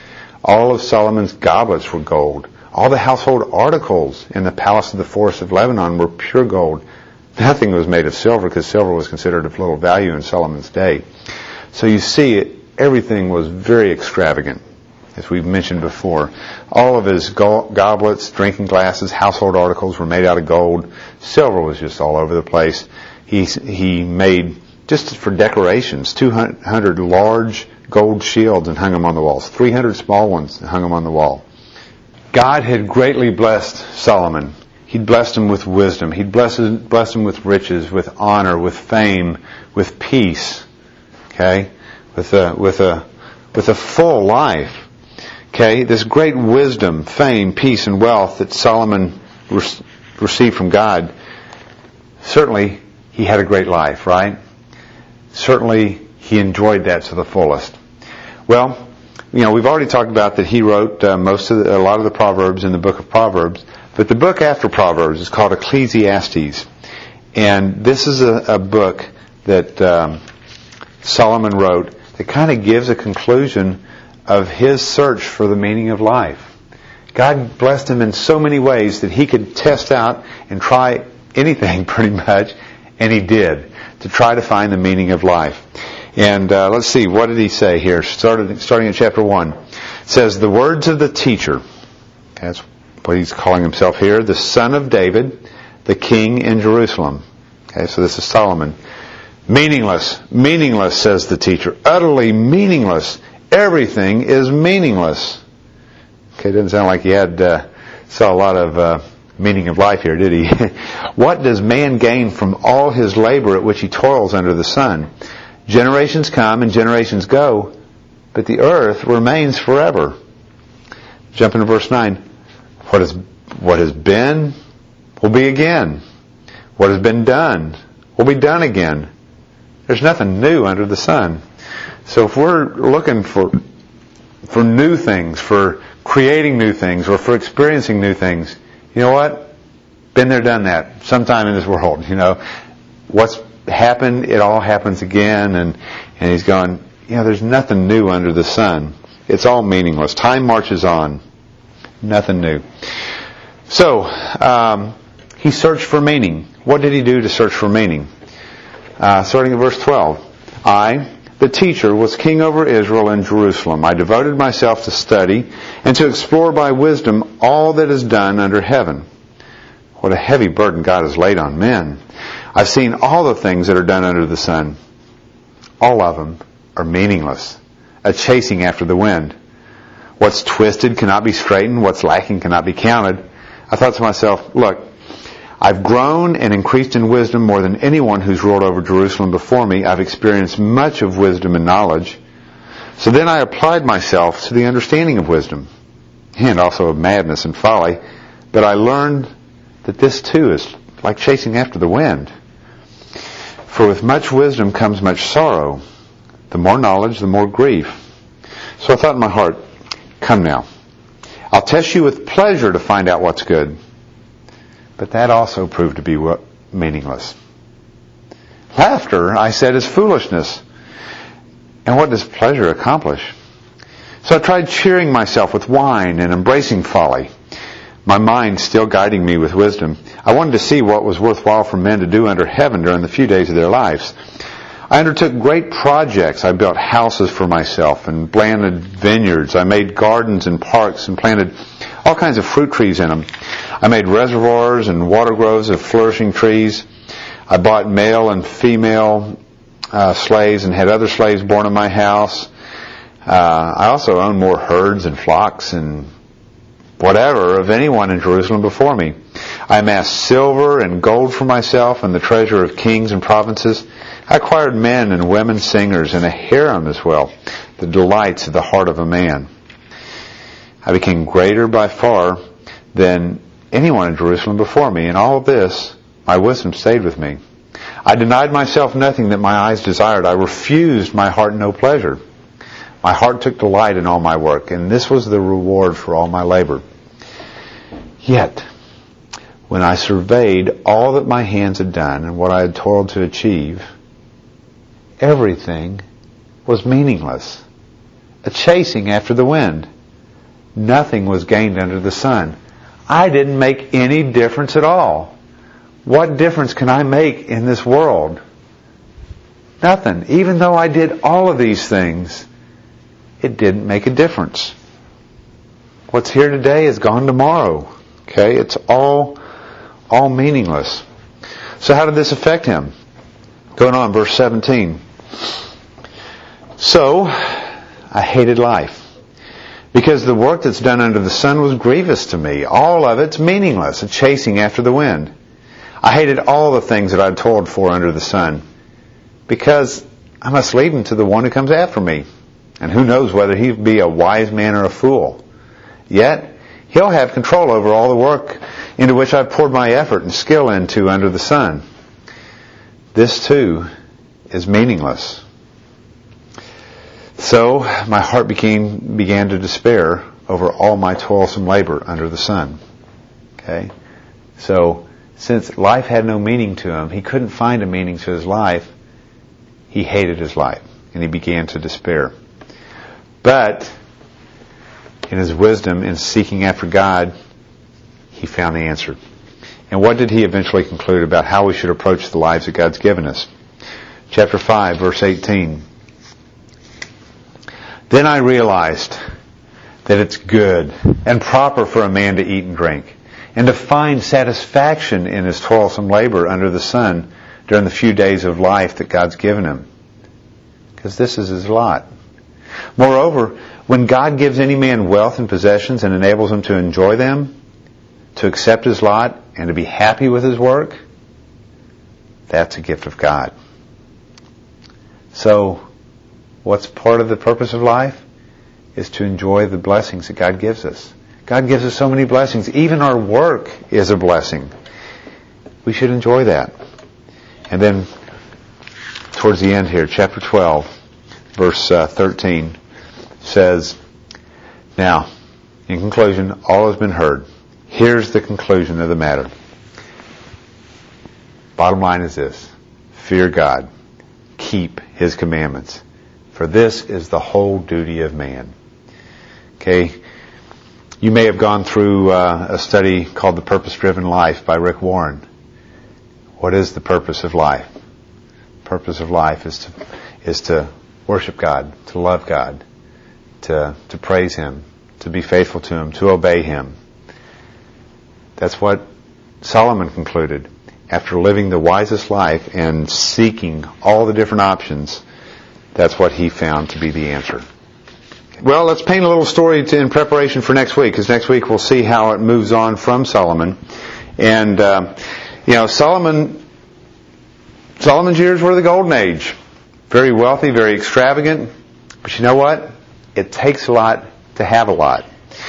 All of Solomon's goblets were gold. All the household articles in the palace of the forest of Lebanon were pure gold. Nothing was made of silver, because silver was considered of little value in Solomon's day. So you see, it, everything was very extravagant, as we've mentioned before. All of his go- goblets, drinking glasses, household articles were made out of gold. Silver was just all over the place. He he made, just for decorations, two hundred large gold shields and hung them on the walls. three hundred small ones and hung them on the wall. God had greatly blessed Solomon. He'd blessed him with wisdom. He'd blessed, blessed him with riches, with honor, with fame, with peace. Okay? With a, with a, with a full life. Okay? This great wisdom, fame, peace, and wealth that Solomon re- received from God, certainly he had a great life, right? Certainly he enjoyed that to the fullest. Well, you know, we've already talked about that he wrote uh, most of the, a lot of the Proverbs in the book of Proverbs, but the book after Proverbs is called Ecclesiastes, and this is a, a book that um, Solomon wrote that kind of gives a conclusion of his search for the meaning of life. God blessed him in so many ways that he could test out and try anything pretty much, and he did, to try to find the meaning of life. And uh, let's see, what did he say here? Started, starting in chapter one. It says, the words of the teacher. That's what he's calling himself here. The son of David, the king in Jerusalem. Okay, so this is Solomon. Meaningless, meaningless, says the teacher. Utterly meaningless. Everything is meaningless. Okay, doesn't sound like he had uh, saw a lot of uh, meaning of life here, did he? What does man gain from all his labor at which he toils under the sun? Generations come and generations go, but the earth remains forever. Jump into verse nine. What is what has been will be again. What has been done will be done again. There's nothing new under the sun. So if we're looking for for new things, for creating new things, or for experiencing new things, you know what? Been there, done that. Sometime in this world, you know. What's happened, it all happens again, and, and he's going, you know, there's nothing new under the sun. It's all meaningless. Time marches on. Nothing new. So, um, he searched for meaning. What did he do to search for meaning? Uh, starting at verse twelve. I, the teacher, was king over Israel and Jerusalem. I devoted myself to study and to explore by wisdom all that is done under heaven. What a heavy burden God has laid on men. I've seen all the things that are done under the sun. All of them are meaningless, a chasing after the wind. What's twisted cannot be straightened. What's lacking cannot be counted. I thought to myself, look, I've grown and increased in wisdom more than anyone who's ruled over Jerusalem before me. I've experienced much of wisdom and knowledge. So then I applied myself to the understanding of wisdom, and also of madness and folly. But I learned that this too is like chasing after the wind. For with much wisdom comes much sorrow. The more knowledge, the more grief. So I thought in my heart, come now, I'll test you with pleasure to find out what's good. But that also proved to be meaningless. Laughter, I said, is foolishness. And what does pleasure accomplish? So I tried cheering myself with wine and embracing folly, my mind still guiding me with wisdom. I wanted to see what was worthwhile for men to do under heaven during the few days of their lives. I undertook great projects. I built houses for myself and planted vineyards. I made gardens and parks and planted all kinds of fruit trees in them. I made reservoirs and water groves of flourishing trees. I bought male and female uh, slaves and had other slaves born in my house. Uh, I also owned more herds and flocks and whatever of anyone in Jerusalem before me. I amassed silver and gold for myself and the treasure of kings and provinces. I acquired men and women singers and a harem as well, the delights of the heart of a man. I became greater by far than anyone in Jerusalem before me. In all of this, my wisdom stayed with me. I denied myself nothing that my eyes desired. I refused my heart no pleasure. My heart took delight in all my work, and this was the reward for all my labor. Yet, when I surveyed all that my hands had done and what I had toiled to achieve, everything was meaningless, a chasing after the wind. Nothing was gained under the sun. I didn't make any difference at all. What difference can I make in this world? Nothing. Even though I did all of these things, it didn't make a difference. What's here today is gone tomorrow. Okay? It's all, all meaningless. So how did this affect him? Going on, verse seventeen. So, I hated life, because the work that's done under the sun was grievous to me. All of it's meaningless, a chasing after the wind. I hated all the things that I'd toiled for under the sun, because I must leave them to the one who comes after me. And who knows whether he'd be a wise man or a fool. Yet, he'll have control over all the work into which I've poured my effort and skill into under the sun. This too is meaningless. So, my heart became, began to despair over all my toilsome labor under the sun. Okay? So, since life had no meaning to him, he couldn't find a meaning to his life, he hated his life, and he began to despair. But, in his wisdom, in seeking after God, he found the answer. And what did he eventually conclude about how we should approach the lives that God's given us? Chapter five, verse eighteen. Then I realized that it's good and proper for a man to eat and drink, and to find satisfaction in his toilsome labor under the sun during the few days of life that God's given him. Because this is his lot. Moreover, when God gives any man wealth and possessions and enables him to enjoy them, to accept his lot, and to be happy with his work, that's a gift of God. So, what's part of the purpose of life? Is to enjoy the blessings that God gives us. God gives us so many blessings. Even our work is a blessing. We should enjoy that. And then, towards the end here, chapter twelve, verse uh, thirteen, says, now, in conclusion, all has been heard. Here's the conclusion of the matter. Bottom line is this. fear God, keep His commandments. For this is the whole duty of man. Okay. You may have gone through uh, a study called The Purpose-Driven Life by Rick Warren. What is the purpose of life? The purpose of life is to is to worship God, to love God, to to praise Him, to be faithful to Him, to obey Him. That's what Solomon concluded. After living the wisest life and seeking all the different options, that's what he found to be the answer. Well, let's paint a little story to, in preparation for next week, because next week we'll see how it moves on from Solomon. And, uh, you know, Solomon, Solomon's years were the golden age. Very wealthy, very extravagant. But you know what? It takes a lot to have a lot.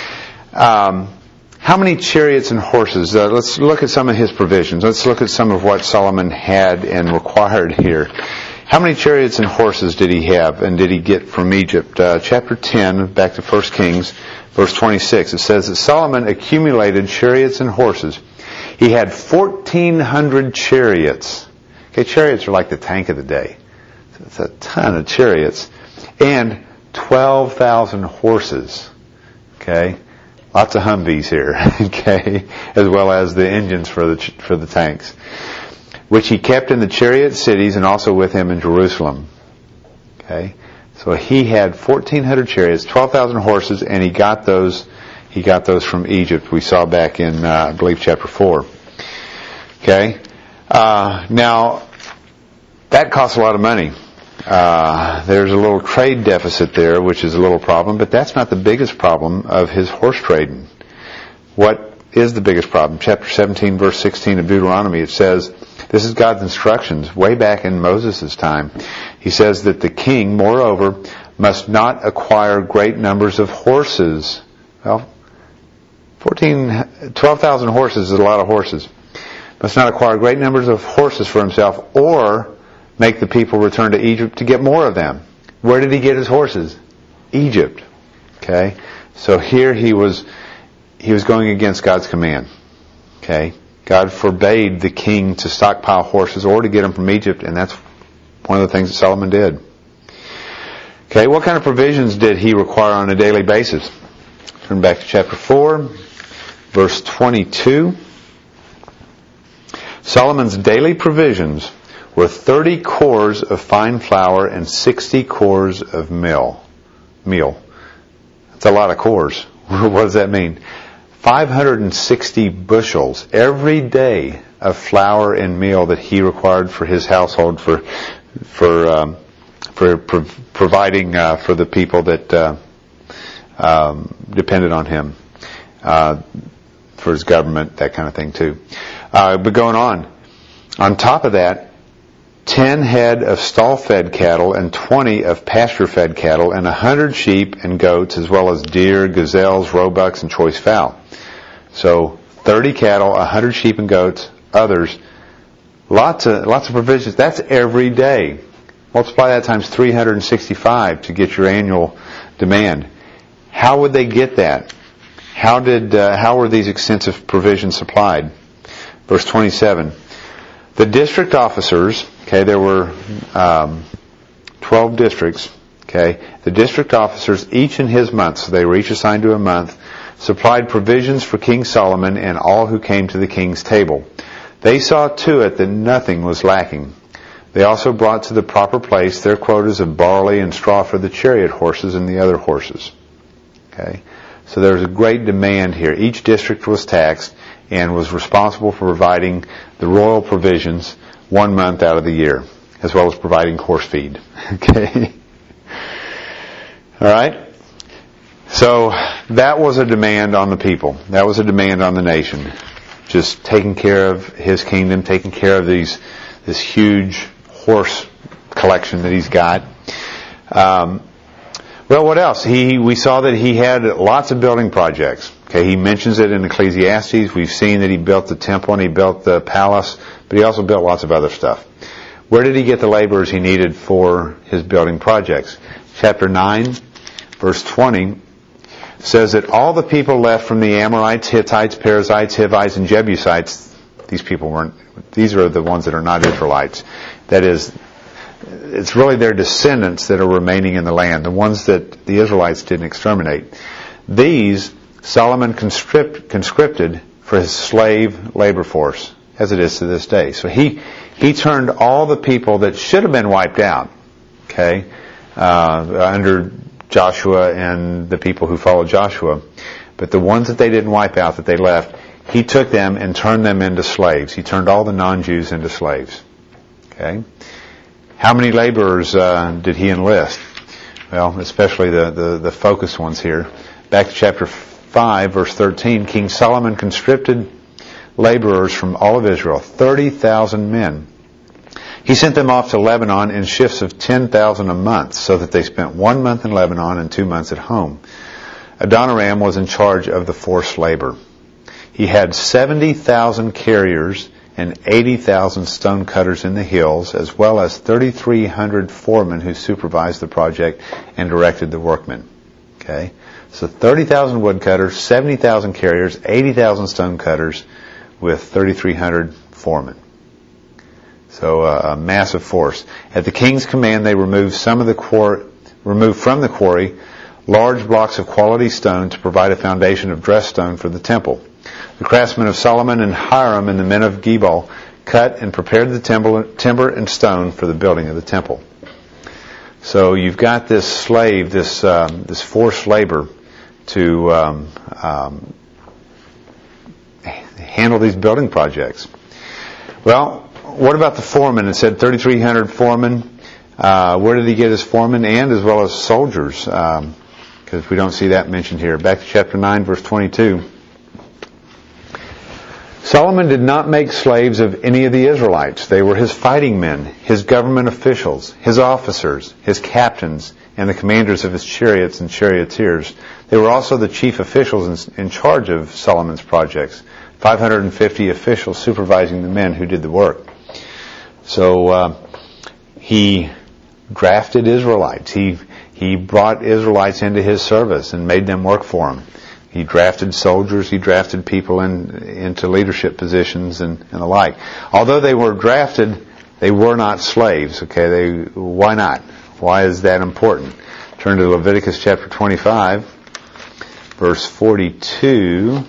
Um, how many chariots and horses? Uh, let's look at some of his provisions. Let's look at some of what Solomon had and required here. How many chariots and horses did he have and did he get from Egypt? Uh, chapter ten, back to First Kings, verse twenty-six. It says that Solomon accumulated chariots and horses. He had fourteen hundred chariots. Okay, chariots are like the tank of the day. It's a ton of chariots. And twelve thousand horses. Okay, lots of Humvees here. Okay, as well as the engines for the for the tanks, which he kept in the chariot cities and also with him in Jerusalem. Okay, so he had fourteen hundred chariots, twelve thousand horses, and he got those. He got those from Egypt. We saw back in, uh, I believe, chapter four. Okay, uh, now that costs a lot of money. Uh, there's a little trade deficit there, which is a little problem, but that's not the biggest problem of his horse trading. What is the biggest problem? Chapter seventeen, verse sixteen of Deuteronomy, it says, this is God's instructions way back in Moses' time. He says that the king, moreover, must not acquire great numbers of horses. Well, fourteen, twelve thousand horses is a lot of horses. Must not acquire great numbers of horses for himself, or make the people return to Egypt to get more of them. Where did he get his horses? Egypt. Okay? So here he was, he was going against God's command. Okay? God forbade the king to stockpile horses or to get them from Egypt, and that's one of the things that Solomon did. Okay, what kind of provisions did he require on a daily basis? Turn back to chapter four, verse twenty-two. Solomon's daily provisions were thirty cores of fine flour and sixty cores of meal. Meal. That's a lot of cores. What does that mean? five hundred sixty bushels every day of flour and meal that he required for his household, for for um, for pro- providing uh, for the people that uh, um, depended on him, uh, for his government, that kind of thing too. Uh, but going on, on top of that, ten head of stall-fed cattle and twenty of pasture-fed cattle and a hundred sheep and goats, as well as deer, gazelles, roebucks, and choice fowl. So thirty cattle, a hundred sheep and goats, others, lots of lots of provisions. That's every day. Multiply that times three hundred sixty-five to get your annual demand. How would they get that? How did uh, how were these extensive provisions supplied? Verse twenty-seven. The district officers, okay, there were um, twelve districts, okay. The district officers, each in his month, so they were each assigned to a month, supplied provisions for King Solomon and all who came to the king's table. They saw to it that nothing was lacking. They also brought to the proper place their quotas of barley and straw for the chariot horses and the other horses. Okay, so there was a great demand here. Each district was taxed and was responsible for providing the royal provisions one month out of the year, as well as providing horse feed. Okay, all right. So that was a demand on the people. That was a demand on the nation. Just taking care of his kingdom, taking care of these this huge horse collection that he's got. Um, well, what else? He we saw that he had lots of building projects. Okay, he mentions it in Ecclesiastes. We've seen that he built the temple and he built the palace, but he also built lots of other stuff. Where did he get the laborers he needed for his building projects? Chapter nine, verse twenty. Says that all the people left from the Amorites, Hittites, Perizzites, Hivites, and Jebusites, these people weren't, these are the ones that are not Israelites. That is, it's really their descendants that are remaining in the land, the ones that the Israelites didn't exterminate. These, Solomon conscript, conscripted for his slave labor force, as it is to this day. So he he turned all the people that should have been wiped out, okay, uh, under Joshua and the people who followed Joshua, but the ones that they didn't wipe out, that they left, he took them and turned them into slaves. He turned all the non-Jews into slaves. Okay? How many laborers uh, did he enlist? Well, especially the, the, the focused ones here. Back to chapter five, verse thirteen, King Solomon conscripted laborers from all of Israel, thirty thousand men. He sent them off to Lebanon in shifts of ten thousand a month, so that they spent one month in Lebanon and two months at home. Adoniram was in charge of the forced labor. He had seventy thousand carriers and eighty thousand stone cutters in the hills, as well as thirty-three hundred foremen who supervised the project and directed the workmen. Okay? So thirty thousand woodcutters, seventy thousand carriers, eighty thousand stone cutters, with thirty-three hundred foremen. So uh, a massive force. At the king's command, they removed some of the quarry, removed from the quarry large blocks of quality stone to provide a foundation of dressed stone for the temple. The craftsmen of Solomon and Hiram and the men of Gebal cut and prepared the timber, timber and stone for the building of the temple. So you've got this slave, this um, this forced labor to um, um, handle these building projects. Well, what about the foremen? It said thirty-three hundred foremen. Uh, where did he get his foremen? And as well as soldiers, because um, we don't see that mentioned here. Back to chapter nine, verse twenty-two. Solomon did not make slaves of any of the Israelites. They were his fighting men, his government officials, his officers, his captains, and the commanders of his chariots and charioteers. They were also the chief officials in, in charge of Solomon's projects, five hundred fifty officials supervising the men who did the work. So uh, he drafted Israelites. He he brought Israelites into his service and made them work for him. He drafted soldiers. He drafted people in, into leadership positions and, and the like. Although they were drafted, they were not slaves. Okay, they why not? Why is that important? Turn to Leviticus chapter twenty-five, verse forty-two.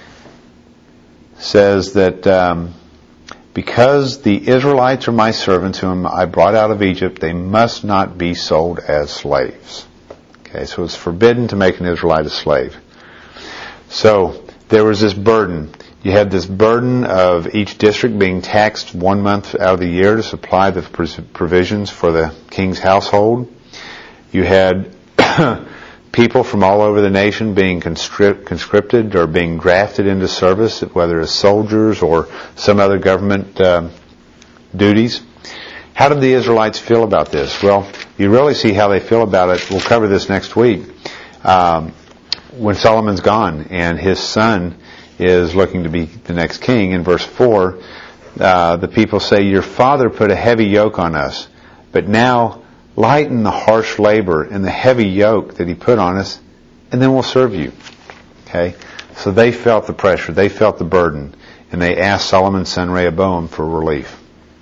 Says that um, because the Israelites are my servants whom I brought out of Egypt, they must not be sold as slaves. Okay, so it's forbidden to make an Israelite a slave. So there was this burden. You had this burden of each district being taxed one month out of the year to supply the provisions for the king's household. You had people from all over the nation being conscript, conscripted or being drafted into service, whether as soldiers or some other government um, duties. How did the Israelites feel about this? Well, you really see how they feel about it. We'll cover this next week. Um, when Solomon's gone and his son is looking to be the next king, in verse four, uh, the people say, "Your father put a heavy yoke on us, but now lighten the harsh labor and the heavy yoke that he put on us, and then we'll serve you." Okay? So they felt the pressure, they felt the burden, and they asked Solomon's son Rehoboam for relief.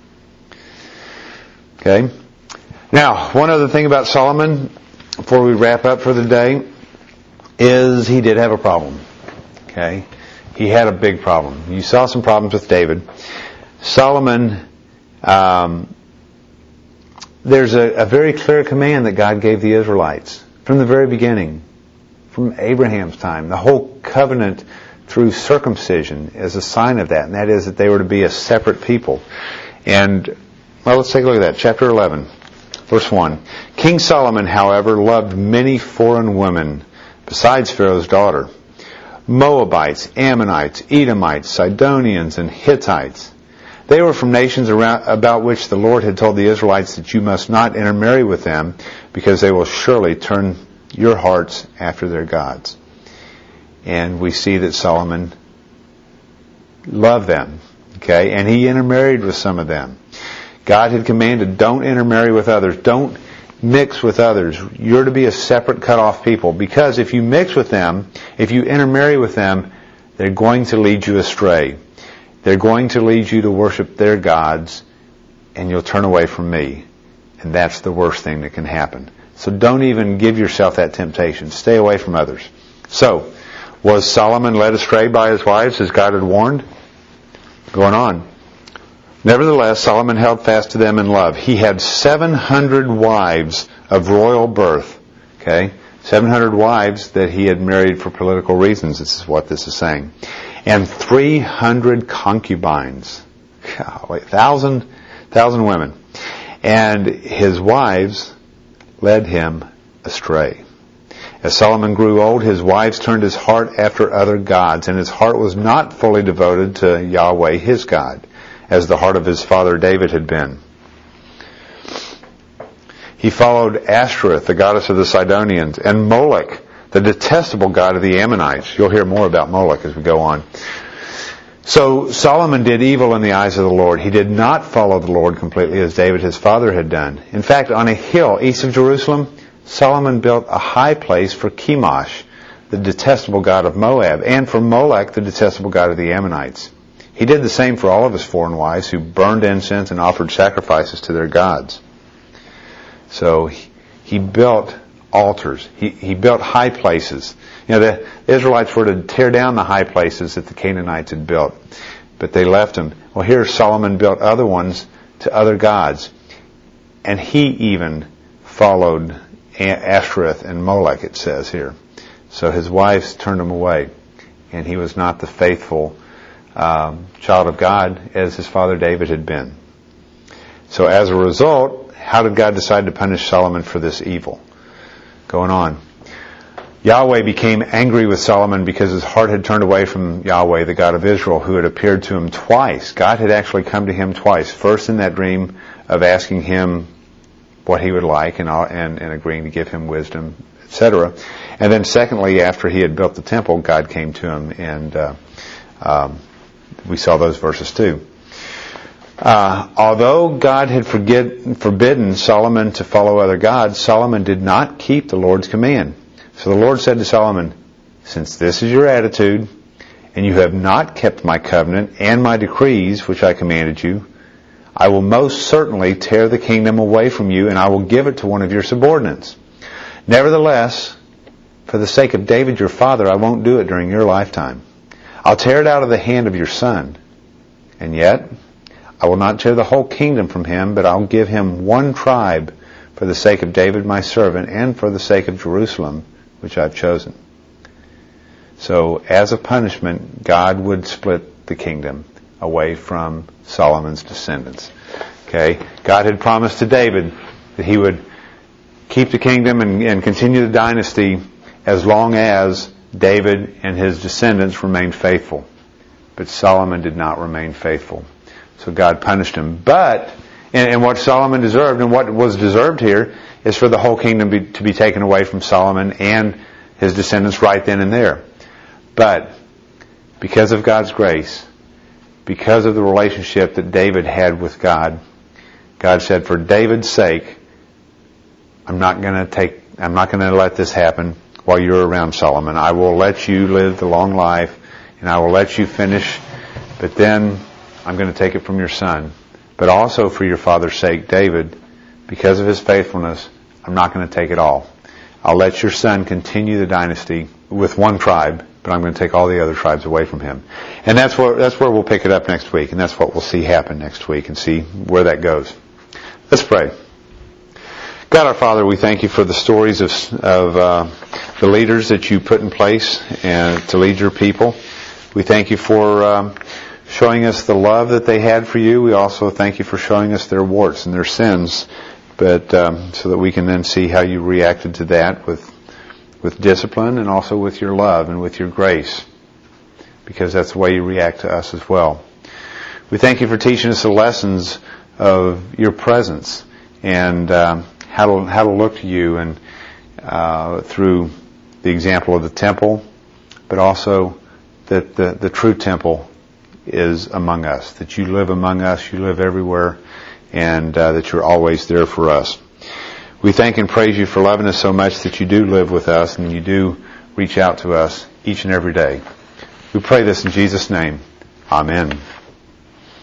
Okay? Now, one other thing about Solomon, before we wrap up for the day, is he did have a problem. Okay? He had a big problem. You saw some problems with David. Solomon, um, there's a, a very clear command that God gave the Israelites from the very beginning, from Abraham's time. The whole covenant through circumcision is a sign of that, and that is that they were to be a separate people. And, well, let's take a look at that. Chapter eleven, verse one. King Solomon, however, loved many foreign women besides Pharaoh's daughter: Moabites, Ammonites, Edomites, Sidonians, and Hittites. They were from nations around, about which the Lord had told the Israelites that you must not intermarry with them, because they will surely turn your hearts after their gods. And we see that Solomon loved them, okay, and he intermarried with some of them. God had commanded, don't intermarry with others, don't mix with others. You're to be a separate, cut-off people, because if you mix with them, if you intermarry with them, they're going to lead you astray. They're going to lead you to worship their gods, and you'll turn away from me. And that's the worst thing that can happen. So don't even give yourself that temptation. Stay away from others. So, was Solomon led astray by his wives as God had warned? Going on. Nevertheless, Solomon held fast to them in love. He had seven hundred wives of royal birth. Okay? seven hundred wives that he had married for political reasons. This is what this is saying. And three hundred concubines. Golly, thousand, thousand women. And his wives led him astray. As Solomon grew old, his wives turned his heart after other gods, and his heart was not fully devoted to Yahweh, his God, as the heart of his father David had been. He followed Ashtoreth, the goddess of the Sidonians, and Molech, the detestable god of the Ammonites. You'll hear more about Molech as we go on. So Solomon did evil in the eyes of the Lord. He did not follow the Lord completely as David his father had done. In fact, on a hill east of Jerusalem, Solomon built a high place for Chemosh, the detestable god of Moab, and for Molech, the detestable god of the Ammonites. He did the same for all of his foreign wives who burned incense and offered sacrifices to their gods. So he, he built altars. He, he built high places. You know, the Israelites were to tear down the high places that the Canaanites had built, but they left them. Well, here Solomon built other ones to other gods, and he even followed Ashtoreth and Molech, it says here. So his wives turned him away, and he was not the faithful um, child of God as his father David had been. So as a result, how did God decide to punish Solomon for this evil? Going on. Yahweh became angry with Solomon because his heart had turned away from Yahweh, the God of Israel, who had appeared to him twice. God had actually come to him twice. First in that dream of asking him what he would like and, and, and agreeing to give him wisdom, et cetera. And then secondly, after he had built the temple, God came to him, and uh, um, we saw those verses too. Uh, although God had forget, forbidden Solomon to follow other gods, Solomon did not keep the Lord's command. So the Lord said to Solomon, "Since this is your attitude, and you have not kept my covenant and my decrees which I commanded you, I will most certainly tear the kingdom away from you, and I will give it to one of your subordinates. Nevertheless, for the sake of David your father, I won't do it during your lifetime. I'll tear it out of the hand of your son. And yet, I will not tear the whole kingdom from him, but I'll give him one tribe for the sake of David my servant, and for the sake of Jerusalem, which I've chosen." So, as a punishment, God would split the kingdom away from Solomon's descendants. Okay? God had promised to David that he would keep the kingdom and, and continue the dynasty as long as David and his descendants remained faithful. But Solomon did not remain faithful. So God punished him. But, and, and what Solomon deserved, and what was deserved here, is for the whole kingdom be, to be taken away from Solomon and his descendants right then and there. But, because of God's grace, because of the relationship that David had with God, God said, for David's sake, I'm not going to take, I'm not going to let this happen while you're around, Solomon. I will let you live the long life, and I will let you finish, but then I'm going to take it from your son. But also for your father's sake, David, because of his faithfulness, I'm not going to take it all. I'll let your son continue the dynasty with one tribe, but I'm going to take all the other tribes away from him. And that's where, that's where we'll pick it up next week, and that's what we'll see happen next week and see where that goes. Let's pray. God our Father, we thank you for the stories of, of uh, the leaders that you put in place and to lead your people. We thank you for um, showing us the love that they had for you. We also thank you for showing us their warts and their sins, but um, so that we can then see how you reacted to that with with discipline and also with your love and with your grace, because that's the way you react to us as well. We thank you for teaching us the lessons of your presence and um, how to how to look to you, and uh, through the example of the temple, but also that the, the true temple is among us, that you live among us, you live everywhere, and uh, that you're always there for us. We thank and praise you for loving us so much that you do live with us and you do reach out to us each and every day. We pray this in Jesus' name. Amen.